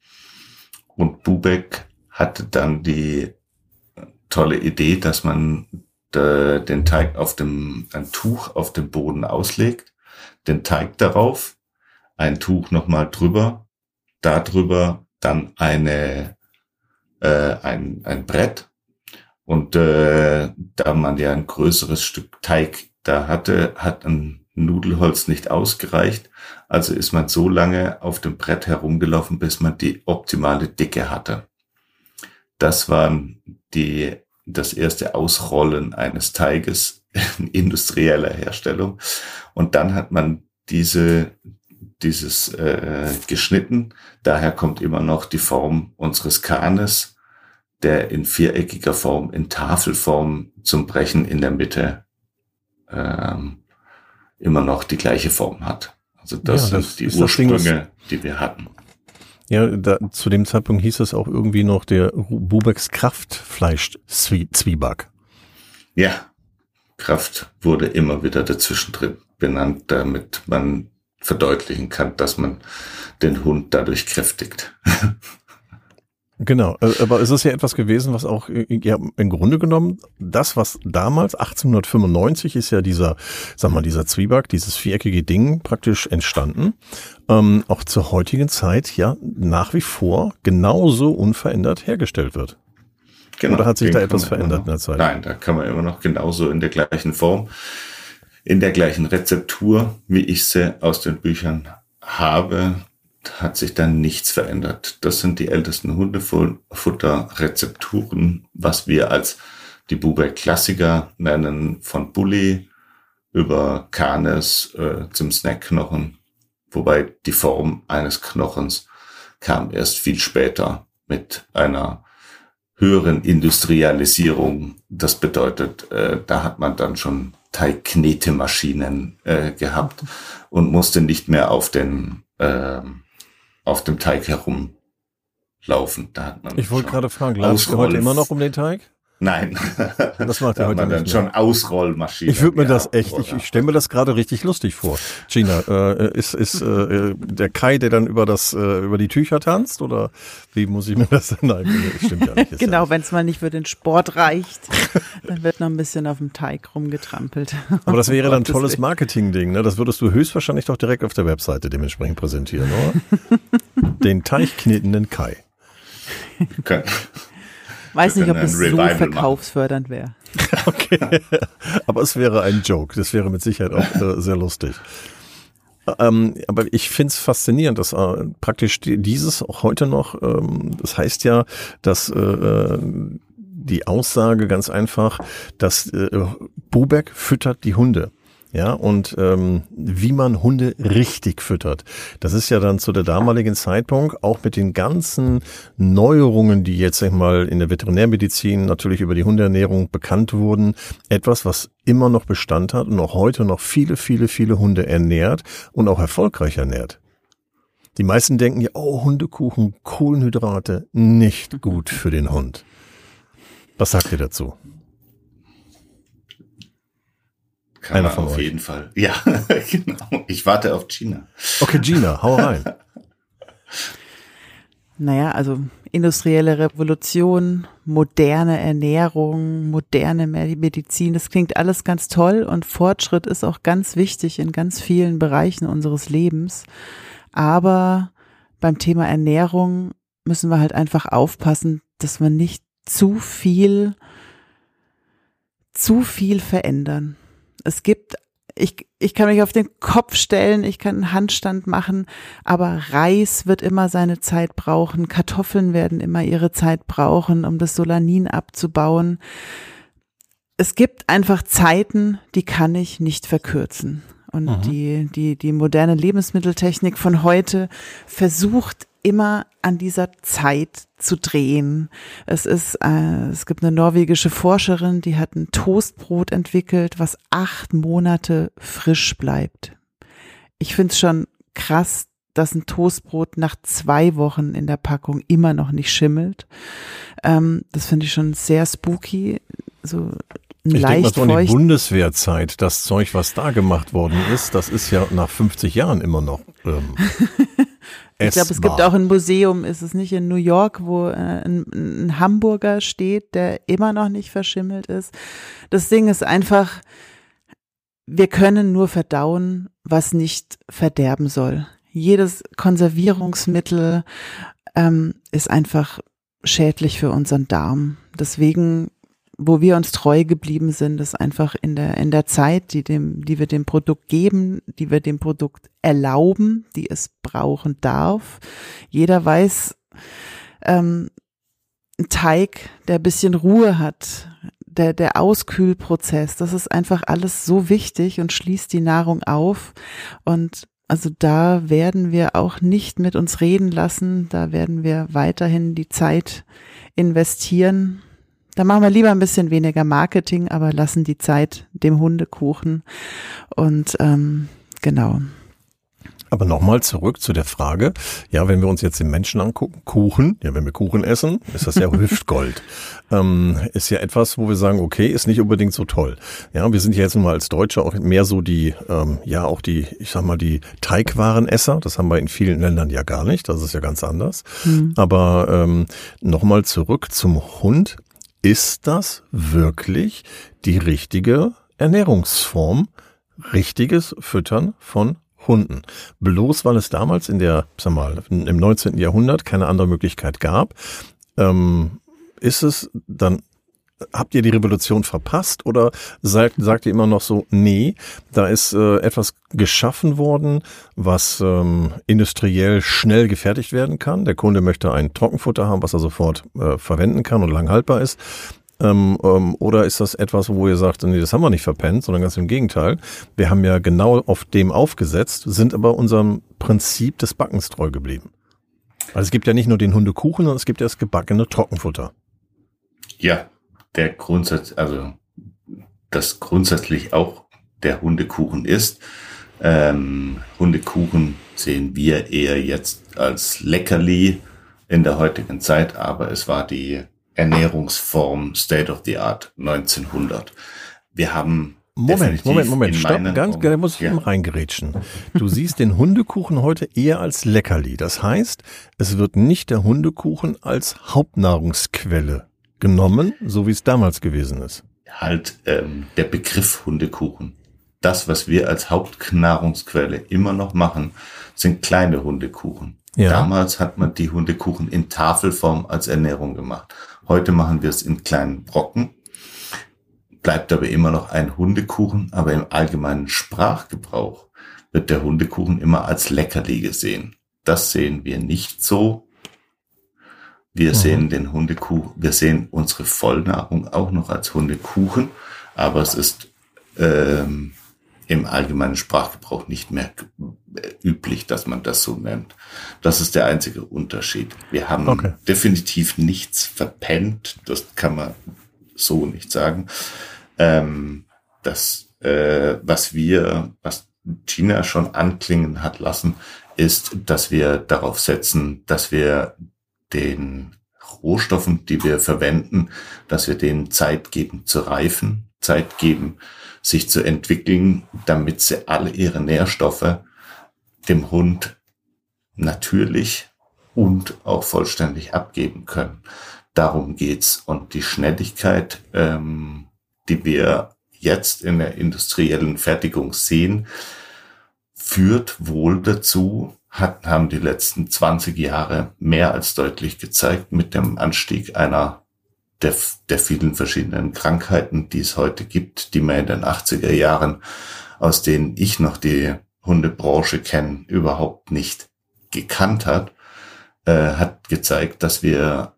und Bubeck hatte dann die tolle Idee, dass man de, den Teig auf dem, ein Tuch auf dem Boden auslegt, den Teig darauf, ein Tuch nochmal drüber, darüber dann eine äh, ein ein Brett, und äh, da man ja ein größeres Stück Teig da hatte, hat ein Nudelholz nicht ausgereicht, also ist man so lange auf dem Brett herumgelaufen, bis man die optimale Dicke hatte. Das war die das erste Ausrollen eines Teiges in industrieller Herstellung. Und dann hat man diese, dieses äh, geschnitten. Daher kommt immer noch die Form unseres Kahnes, der in viereckiger Form, in Tafelform zum Brechen in der Mitte ähm, immer noch die gleiche Form hat. Also das, ja, das sind die Ursprünge, Ding, die wir hatten. Ja, da, zu dem Zeitpunkt hieß es auch irgendwie noch der Bubecks Kraftfleisch-Zwieback. Ja, Kraft wurde immer wieder dazwischen drin benannt, damit man verdeutlichen kann, dass man den Hund dadurch kräftigt. Genau, aber es ist ja etwas gewesen, was auch, ja, im Grunde genommen, das, was damals, achtzehnhundertfünfundneunzig, ist ja dieser, sag mal, dieser Zwieback, dieses viereckige Ding praktisch entstanden, ähm, auch zur heutigen Zeit ja nach wie vor genauso unverändert hergestellt wird. Genau. Oder hat sich da etwas verändert noch, in der Zeit? Nein, da kann man immer noch genauso in der gleichen Form, in der gleichen Rezeptur, wie ich sie aus den Büchern habe, hat sich dann nichts verändert. Das sind die ältesten Hundefutterrezepturen, was wir als die Bubeck Klassiker nennen, von Bulli über Kahnes äh, zum Snackknochen, wobei die Form eines Knochens kam erst viel später mit einer höheren Industrialisierung. Das bedeutet, äh, da hat man dann schon Teigknetemaschinen äh, gehabt und musste nicht mehr auf den äh, auf dem Teig herumlaufen. Da hat man ich wollte gerade fragen, laufst du heute immer noch um den Teig? Nein, das macht da ihr hat heute man dann nicht schon mehr. Ausrollmaschinen. Ich würde mir das gehabt, echt, ich, ich stelle mir das gerade richtig lustig vor. Gina, äh, ist, ist äh, der Kai, der dann über das äh, über die Tücher tanzt, oder wie muss ich mir das denn? Nein, das stimmt ja nicht. Genau, ja wenn es mal nicht für den Sport reicht, dann wird noch ein bisschen auf dem Teig rumgetrampelt. Aber das wäre dann ein Gottes tolles Willen. Marketing-Ding, ne? Das würdest du höchstwahrscheinlich doch direkt auf der Webseite dementsprechend präsentieren, oder? Den teichknetenden Kai. Können- Weiß Wir nicht, ob können es ein so Revival verkaufsfördernd wäre. Okay. Aber es wäre ein Joke. Das wäre mit Sicherheit auch äh, sehr lustig. Ähm, aber ich finde es faszinierend, dass äh, praktisch die, dieses auch heute noch, ähm, das heißt ja, dass äh, die Aussage ganz einfach, dass äh, Bubeck füttert die Hunde. Ja, und ähm, wie man Hunde richtig füttert. Das ist ja dann zu der damaligen Zeitpunkt auch mit den ganzen Neuerungen, die jetzt sag ich mal in der Veterinärmedizin natürlich über die Hundeernährung bekannt wurden, etwas, was immer noch Bestand hat und auch heute noch viele, viele, viele Hunde ernährt und auch erfolgreich ernährt. Die meisten denken ja, oh, Hundekuchen, Kohlenhydrate, nicht gut für den Hund. Was sagt ihr dazu? Kann Einer man von auf euch. jeden Fall. Ja, genau. Ich warte auf Gina. Okay, Gina, hau rein. Naja, also industrielle Revolution, moderne Ernährung, moderne Medizin, das klingt alles ganz toll und Fortschritt ist auch ganz wichtig in ganz vielen Bereichen unseres Lebens. Aber beim Thema Ernährung müssen wir halt einfach aufpassen, dass wir nicht zu viel, zu viel verändern. Es gibt, ich, ich kann mich auf den Kopf stellen, ich kann einen Handstand machen, aber Reis wird immer seine Zeit brauchen, Kartoffeln werden immer ihre Zeit brauchen, um das Solanin abzubauen. Es gibt einfach Zeiten, die kann ich nicht verkürzen. Und mhm. die, die, die moderne Lebensmitteltechnik von heute versucht immer an dieser Zeit zu drehen. Es ist, äh, es gibt eine norwegische Forscherin, die hat ein Toastbrot entwickelt, was acht Monate frisch bleibt. Ich finde es schon krass, dass ein Toastbrot nach zwei Wochen in der Packung immer noch nicht schimmelt. Ähm, das finde ich schon sehr spooky. So Ich denke leicht mal so an die feucht. Bundeswehrzeit, das Zeug, was da gemacht worden ist, das ist ja nach fünfzig Jahren immer noch ähm, Ich glaube, es gibt auch ein Museum, ist es nicht in New York, wo äh, ein, ein Hamburger steht, der immer noch nicht verschimmelt ist. Das Ding ist einfach, wir können nur verdauen, was nicht verderben soll. Jedes Konservierungsmittel ähm, ist einfach schädlich für unseren Darm. Deswegen, wo wir uns treu geblieben sind, ist einfach in der in der Zeit, die dem, die wir dem Produkt geben, die wir dem Produkt erlauben, die es brauchen darf. Jeder weiß, ähm, ein Teig, der ein bisschen Ruhe hat, der der Auskühlprozess, das ist einfach alles so wichtig und schließt die Nahrung auf. Und also da werden wir auch nicht mit uns reden lassen, da werden wir weiterhin die Zeit investieren. Da machen wir lieber ein bisschen weniger Marketing, aber lassen die Zeit dem Hundekuchen. Und ähm, genau. Aber nochmal zurück zu der Frage, ja, wenn wir uns jetzt den Menschen angucken, Kuchen, ja, wenn wir Kuchen essen, ist das ja Hüftgold. ähm, ist ja etwas, wo wir sagen, okay, ist nicht unbedingt so toll. Ja, wir sind ja jetzt nun mal als Deutsche auch mehr so die, ähm, ja, auch die, ich sag mal, die Teigwarenesser. Das haben wir in vielen Ländern ja gar nicht, das ist ja ganz anders. Mhm. Aber ähm, nochmal zurück zum Hund. Ist das wirklich die richtige Ernährungsform? Richtiges Füttern von Hunden. Bloß weil es damals in der, sag mal, im neunzehnten Jahrhundert keine andere Möglichkeit gab, ähm, ist es dann, habt ihr die Revolution verpasst oder sagt, sagt ihr immer noch so, nee, da ist äh, etwas geschaffen worden, was ähm, industriell schnell gefertigt werden kann. Der Kunde möchte ein Trockenfutter haben, was er sofort äh, verwenden kann und lang haltbar ist. Ähm, ähm, oder ist das etwas, wo ihr sagt, nee, das haben wir nicht verpennt, sondern ganz im Gegenteil. Wir haben ja genau auf dem aufgesetzt, sind aber unserem Prinzip des Backens treu geblieben. Also es gibt ja nicht nur den Hundekuchen, sondern es gibt ja das gebackene Trockenfutter. Ja, der Grundsatz, also das grundsätzlich auch der Hundekuchen ist. Ähm, Hundekuchen sehen wir eher jetzt als Leckerli in der heutigen Zeit, aber es war die Ernährungsform State of the Art neunzehnhundert. Wir haben Moment, Moment, Moment, stopp, ganz, da muss ich ja. eben reingerätschen. Du siehst den Hundekuchen heute eher als Leckerli. Das heißt, es wird nicht der Hundekuchen als Hauptnahrungsquelle genommen, so wie es damals gewesen ist. Halt ähm, der Begriff Hundekuchen. Das, was wir als Hauptnahrungsquelle immer noch machen, sind kleine Hundekuchen. Ja. Damals hat man die Hundekuchen in Tafelform als Ernährung gemacht. Heute machen wir es in kleinen Brocken. Bleibt aber immer noch ein Hundekuchen, aber im allgemeinen Sprachgebrauch wird der Hundekuchen immer als Leckerli gesehen. Das sehen wir nicht so. Wir mhm. sehen den Hundekuchen, wir sehen unsere Vollnahrung auch noch als Hundekuchen, aber es ist ähm, im allgemeinen Sprachgebrauch nicht mehr üblich, dass man das so nennt. Das ist der einzige Unterschied. Wir haben okay. definitiv nichts verpennt, das kann man so nicht sagen. Ähm, das, äh, was wir, was Gina schon anklingen hat lassen, ist, dass wir darauf setzen, dass wir den Rohstoffen, die wir verwenden, dass wir denen Zeit geben zu reifen, Zeit geben, sich zu entwickeln, damit sie alle ihre Nährstoffe dem Hund natürlich und auch vollständig abgeben können. Darum geht's. Und die Schnelligkeit, ähm, die wir jetzt in der industriellen Fertigung sehen, führt wohl dazu, hat, haben die letzten zwanzig Jahre mehr als deutlich gezeigt mit dem Anstieg einer der, der vielen verschiedenen Krankheiten, die es heute gibt, die man in den achtziger Jahren, aus denen ich noch die Hundebranche kenne, überhaupt nicht gekannt hat, äh, hat gezeigt, dass wir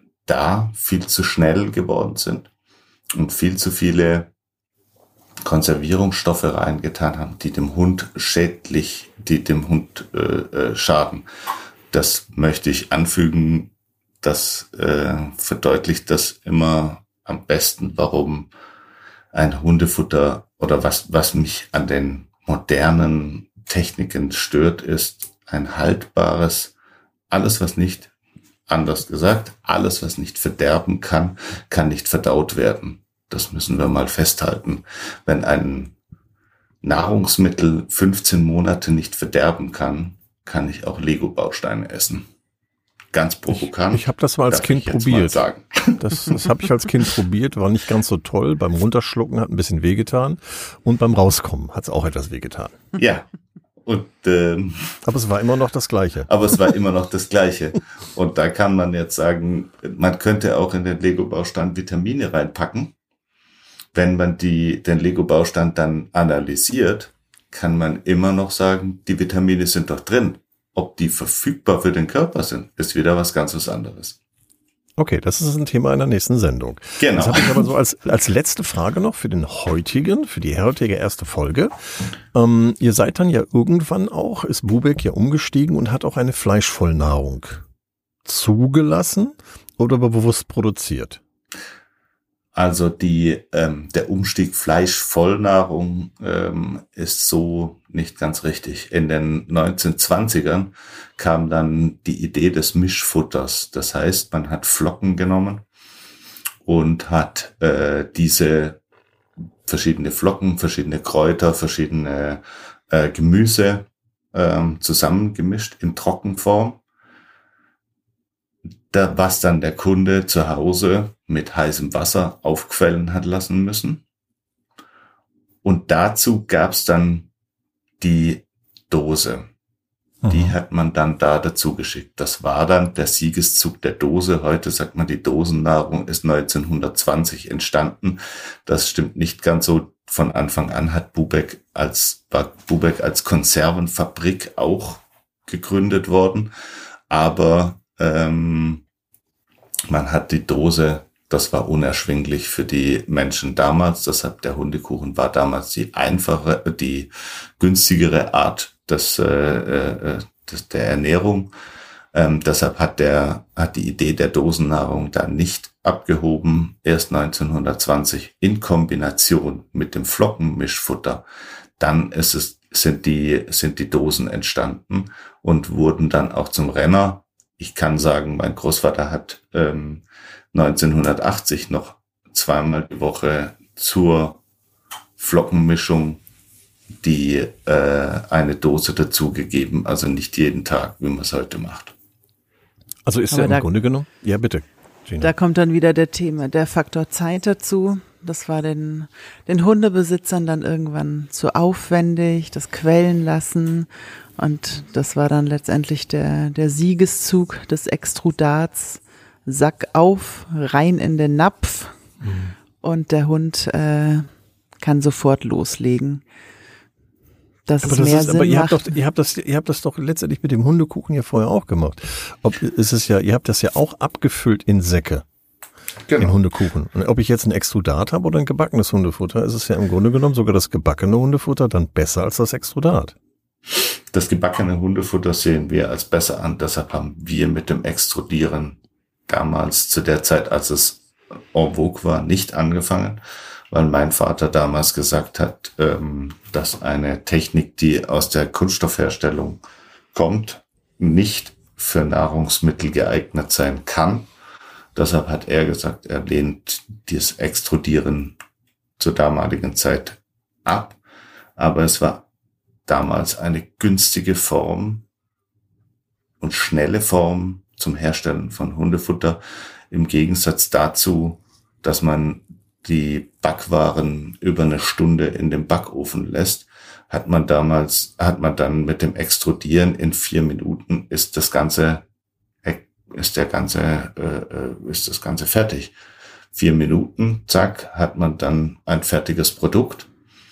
da viel zu schnell geworden sind und viel zu viele Konservierungsstoffe reingetan haben, die dem Hund schädlich, die dem Hund äh, äh, schaden. Das möchte ich anfügen. Das äh, verdeutlicht das immer am besten, warum ein Hundefutter oder was was mich an den modernen Techniken stört, ist ein haltbares, alles was nicht, anders gesagt, alles was nicht verderben kann, kann nicht verdaut werden. Das müssen wir mal festhalten. Wenn ein Nahrungsmittel fünfzehn Monate nicht verderben kann, kann ich auch Lego-Bausteine essen. Ganz provokant. Ich, ich habe das mal als Kind probiert. Sagen. Das, das habe ich als Kind probiert, war nicht ganz so toll. Beim Runterschlucken hat ein bisschen wehgetan und beim Rauskommen hat es auch etwas wehgetan. Ja. Und, ähm, aber es war immer noch das Gleiche. Aber es war immer noch das Gleiche. Und da kann man jetzt sagen, man könnte auch in den Lego-Baustein Vitamine reinpacken. Wenn man die, den Lego-Baustein dann analysiert, kann man immer noch sagen, die Vitamine sind doch drin. Ob die verfügbar für den Körper sind, ist wieder was ganz was anderes. Okay, das ist ein Thema einer nächsten Sendung. Genau. Das habe ich aber so als, als letzte Frage noch für den heutigen, für die heutige erste Folge. Ähm, ihr seid dann ja irgendwann auch, ist Bubeck ja umgestiegen und hat auch eine Fleischvollnahrung zugelassen oder bewusst produziert? Also die ähm, der Umstieg Fleischvollnahrung ähm, ist so nicht ganz richtig. In den neunzehnhundertzwanzigern kam dann die Idee des Mischfutters. Das heißt, man hat Flocken genommen und hat äh, diese verschiedene Flocken, verschiedene Kräuter, verschiedene äh, Gemüse ähm, zusammengemischt in Trockenform. Da, was dann der Kunde zu Hause mit heißem Wasser aufquellen hat lassen müssen. Und dazu gab's dann die Dose. Mhm. Die hat man dann da dazu geschickt. Das war dann der Siegeszug der Dose. Heute sagt man, die Dosennahrung ist neunzehnhundertzwanzig entstanden. Das stimmt nicht ganz so. Von Anfang an hat Bubeck als, war Bubeck als Konservenfabrik auch gegründet worden. Aber ähm, man hat die Dose, das war unerschwinglich für die Menschen damals, deshalb der Hundekuchen war damals die einfache, die günstigere Art des, äh, äh, des der Ernährung. Ähm, deshalb hat der hat die Idee der Dosennahrung dann nicht abgehoben. Erst neunzehnhundertzwanzig in Kombination mit dem Flockenmischfutter. Dann ist es sind die sind die Dosen entstanden und wurden dann auch zum Renner ich kann sagen, mein Großvater hat ähm, neunzehnhundertachtzig noch zweimal die Woche zur Flockenmischung die äh, eine Dose dazugegeben, also nicht jeden Tag, wie man es heute macht. Also ist Aber ja im da- Grunde genommen, ja bitte, Gina. Da kommt dann wieder der Thema, der Faktor Zeit dazu. Das war den, den Hundebesitzern dann irgendwann zu aufwendig, das Quellen lassen. Und das war dann letztendlich der, der Siegeszug des Extrudats. Sack auf, rein in den Napf. Mhm. Und der Hund äh, kann sofort loslegen. Dass Aber, es das mehr ist, Sinn aber ihr habt macht. doch, ihr habt das, ihr habt das doch letztendlich mit dem Hundekuchen ja vorher auch gemacht. Ob ist es ja, ihr habt das ja auch abgefüllt in Säcke, in Hundekuchen. Und ob ich jetzt ein Extrudat habe oder ein gebackenes Hundefutter, ist es ja im Grunde genommen sogar das gebackene Hundefutter dann besser als das Extrudat. Das gebackene Hundefutter sehen wir als besser an. Deshalb haben wir mit dem Extrudieren damals zu der Zeit, als es en vogue war, nicht angefangen, weil mein Vater damals gesagt hat, ähm, dass eine Technik, die aus der Kunststoffherstellung kommt, nicht für Nahrungsmittel geeignet sein kann. Deshalb hat er gesagt, er lehnt das Extrudieren zur damaligen Zeit ab. Aber es war damals eine günstige Form und schnelle Form zum Herstellen von Hundefutter, im Gegensatz dazu, dass man die Backwaren über eine Stunde in den Backofen lässt, hat man damals, hat man dann mit dem Extrudieren in vier Minuten ist das Ganze, ist der ganze, äh, ist das Ganze fertig. Vier Minuten, zack, hat man dann ein fertiges Produkt.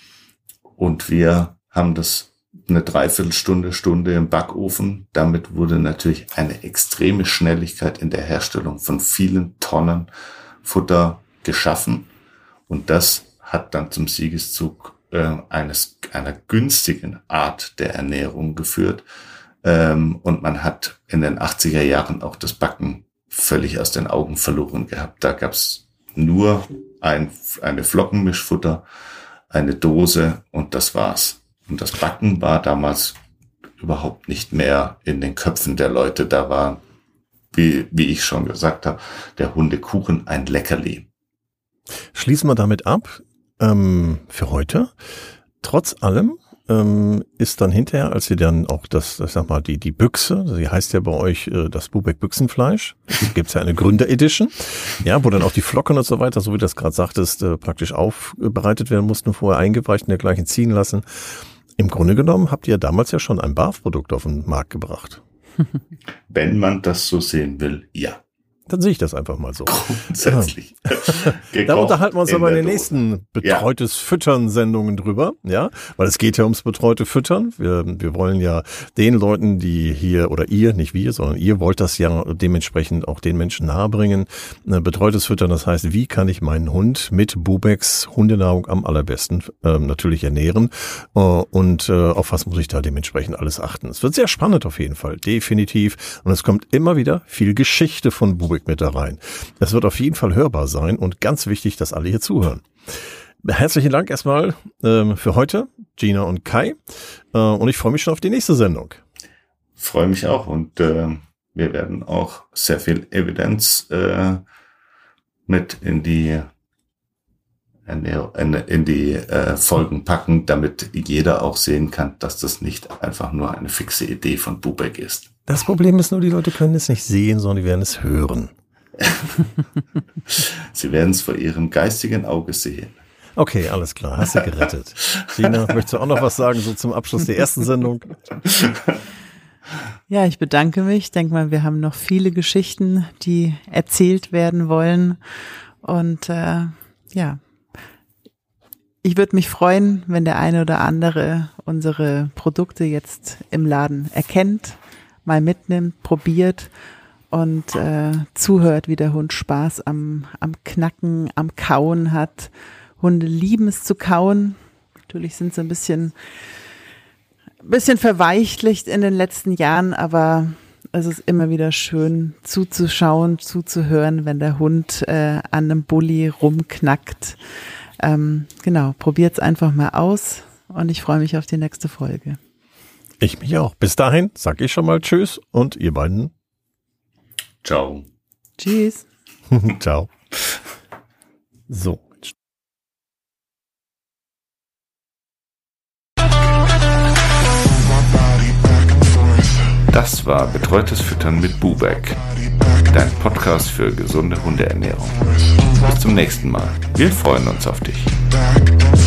Und wir haben das eine Dreiviertelstunde, Stunde im Backofen. Damit wurde natürlich eine extreme Schnelligkeit in der Herstellung von vielen Tonnen Futter geschaffen. Und das hat dann zum Siegeszug äh, eines einer günstigen Art der Ernährung geführt. Ähm, und man hat in den achtziger Jahren auch das Backen völlig aus den Augen verloren gehabt. Da gab's nur ein, eine Flockenmischfutter, eine Dose und das war's. Und das Backen war damals überhaupt nicht mehr in den Köpfen der Leute. Da war, wie, wie ich schon gesagt habe, der Hundekuchen ein Leckerli. Schließen wir damit ab, ähm, für heute. Trotz allem ähm, ist dann hinterher, als ihr dann auch das, ich sag mal, die die Büchse, sie heißt ja bei euch äh, das Bubeck Büchsenfleisch, gibt's ja eine Gründer-Edition, ja, wo dann auch die Flocken und so weiter, so wie du das gerade sagtest, äh, praktisch aufbereitet werden mussten, vorher eingeweicht und dergleichen ziehen lassen. Im Grunde genommen habt ihr damals ja schon ein B A F-Produkt auf den Markt gebracht. Wenn man das so sehen will, ja. Dann sehe ich das einfach mal so. Grundsätzlich. Da unterhalten wir uns in aber in der den Dose. nächsten betreutes Füttern-Sendungen drüber, ja, weil es geht ja ums betreute Füttern. Wir, wir wollen ja den Leuten, die hier, oder ihr, nicht wir, sondern ihr wollt das ja dementsprechend auch den Menschen nahebringen. Äh, Betreutes Füttern, das heißt, wie kann ich meinen Hund mit Bubecks Hundenahrung am allerbesten ähm, natürlich ernähren äh, und äh, auf was muss ich da dementsprechend alles achten. Es wird sehr spannend auf jeden Fall, definitiv. Und es kommt immer wieder viel Geschichte von Bubeck mit da rein. Es wird auf jeden Fall hörbar sein und ganz wichtig, dass alle hier zuhören. Herzlichen Dank erstmal ähm, für heute, Gina und Kai. Äh, und ich freue mich schon auf die nächste Sendung. Freue mich auch und äh, wir werden auch sehr viel Evidenz äh, mit in die in, in die äh, Folgen packen, damit jeder auch sehen kann, dass das nicht einfach nur eine fixe Idee von Bubeck ist. Das Problem ist nur, die Leute können es nicht sehen, sondern die werden es hören. Sie werden es vor ihrem geistigen Auge sehen. Okay, alles klar, hast du gerettet. Gina, möchtest du auch noch was sagen, so zum Abschluss der ersten Sendung? Ja, ich bedanke mich. Ich denke mal, wir haben noch viele Geschichten, die erzählt werden wollen. Und äh, ja, ich würde mich freuen, wenn der eine oder andere unsere Produkte jetzt im Laden erkennt, mal mitnimmt, probiert und äh, zuhört, wie der Hund Spaß am, am Knacken, am Kauen hat. Hunde lieben es zu kauen. Natürlich sind sie ein bisschen, ein bisschen verweichlicht in den letzten Jahren, aber es ist immer wieder schön zuzuschauen, zuzuhören, wenn der Hund äh, an einem Bulli rumknackt. Ähm, genau, probiert's einfach mal aus und ich freue mich auf die nächste Folge. Ich mich auch. Bis dahin sag ich schon mal Tschüss und ihr beiden Ciao. Tschüss. Ciao. So. Das war Betreutes Füttern mit Bubeck, dein Podcast für gesunde Hundeernährung. Bis zum nächsten Mal. Wir freuen uns auf dich.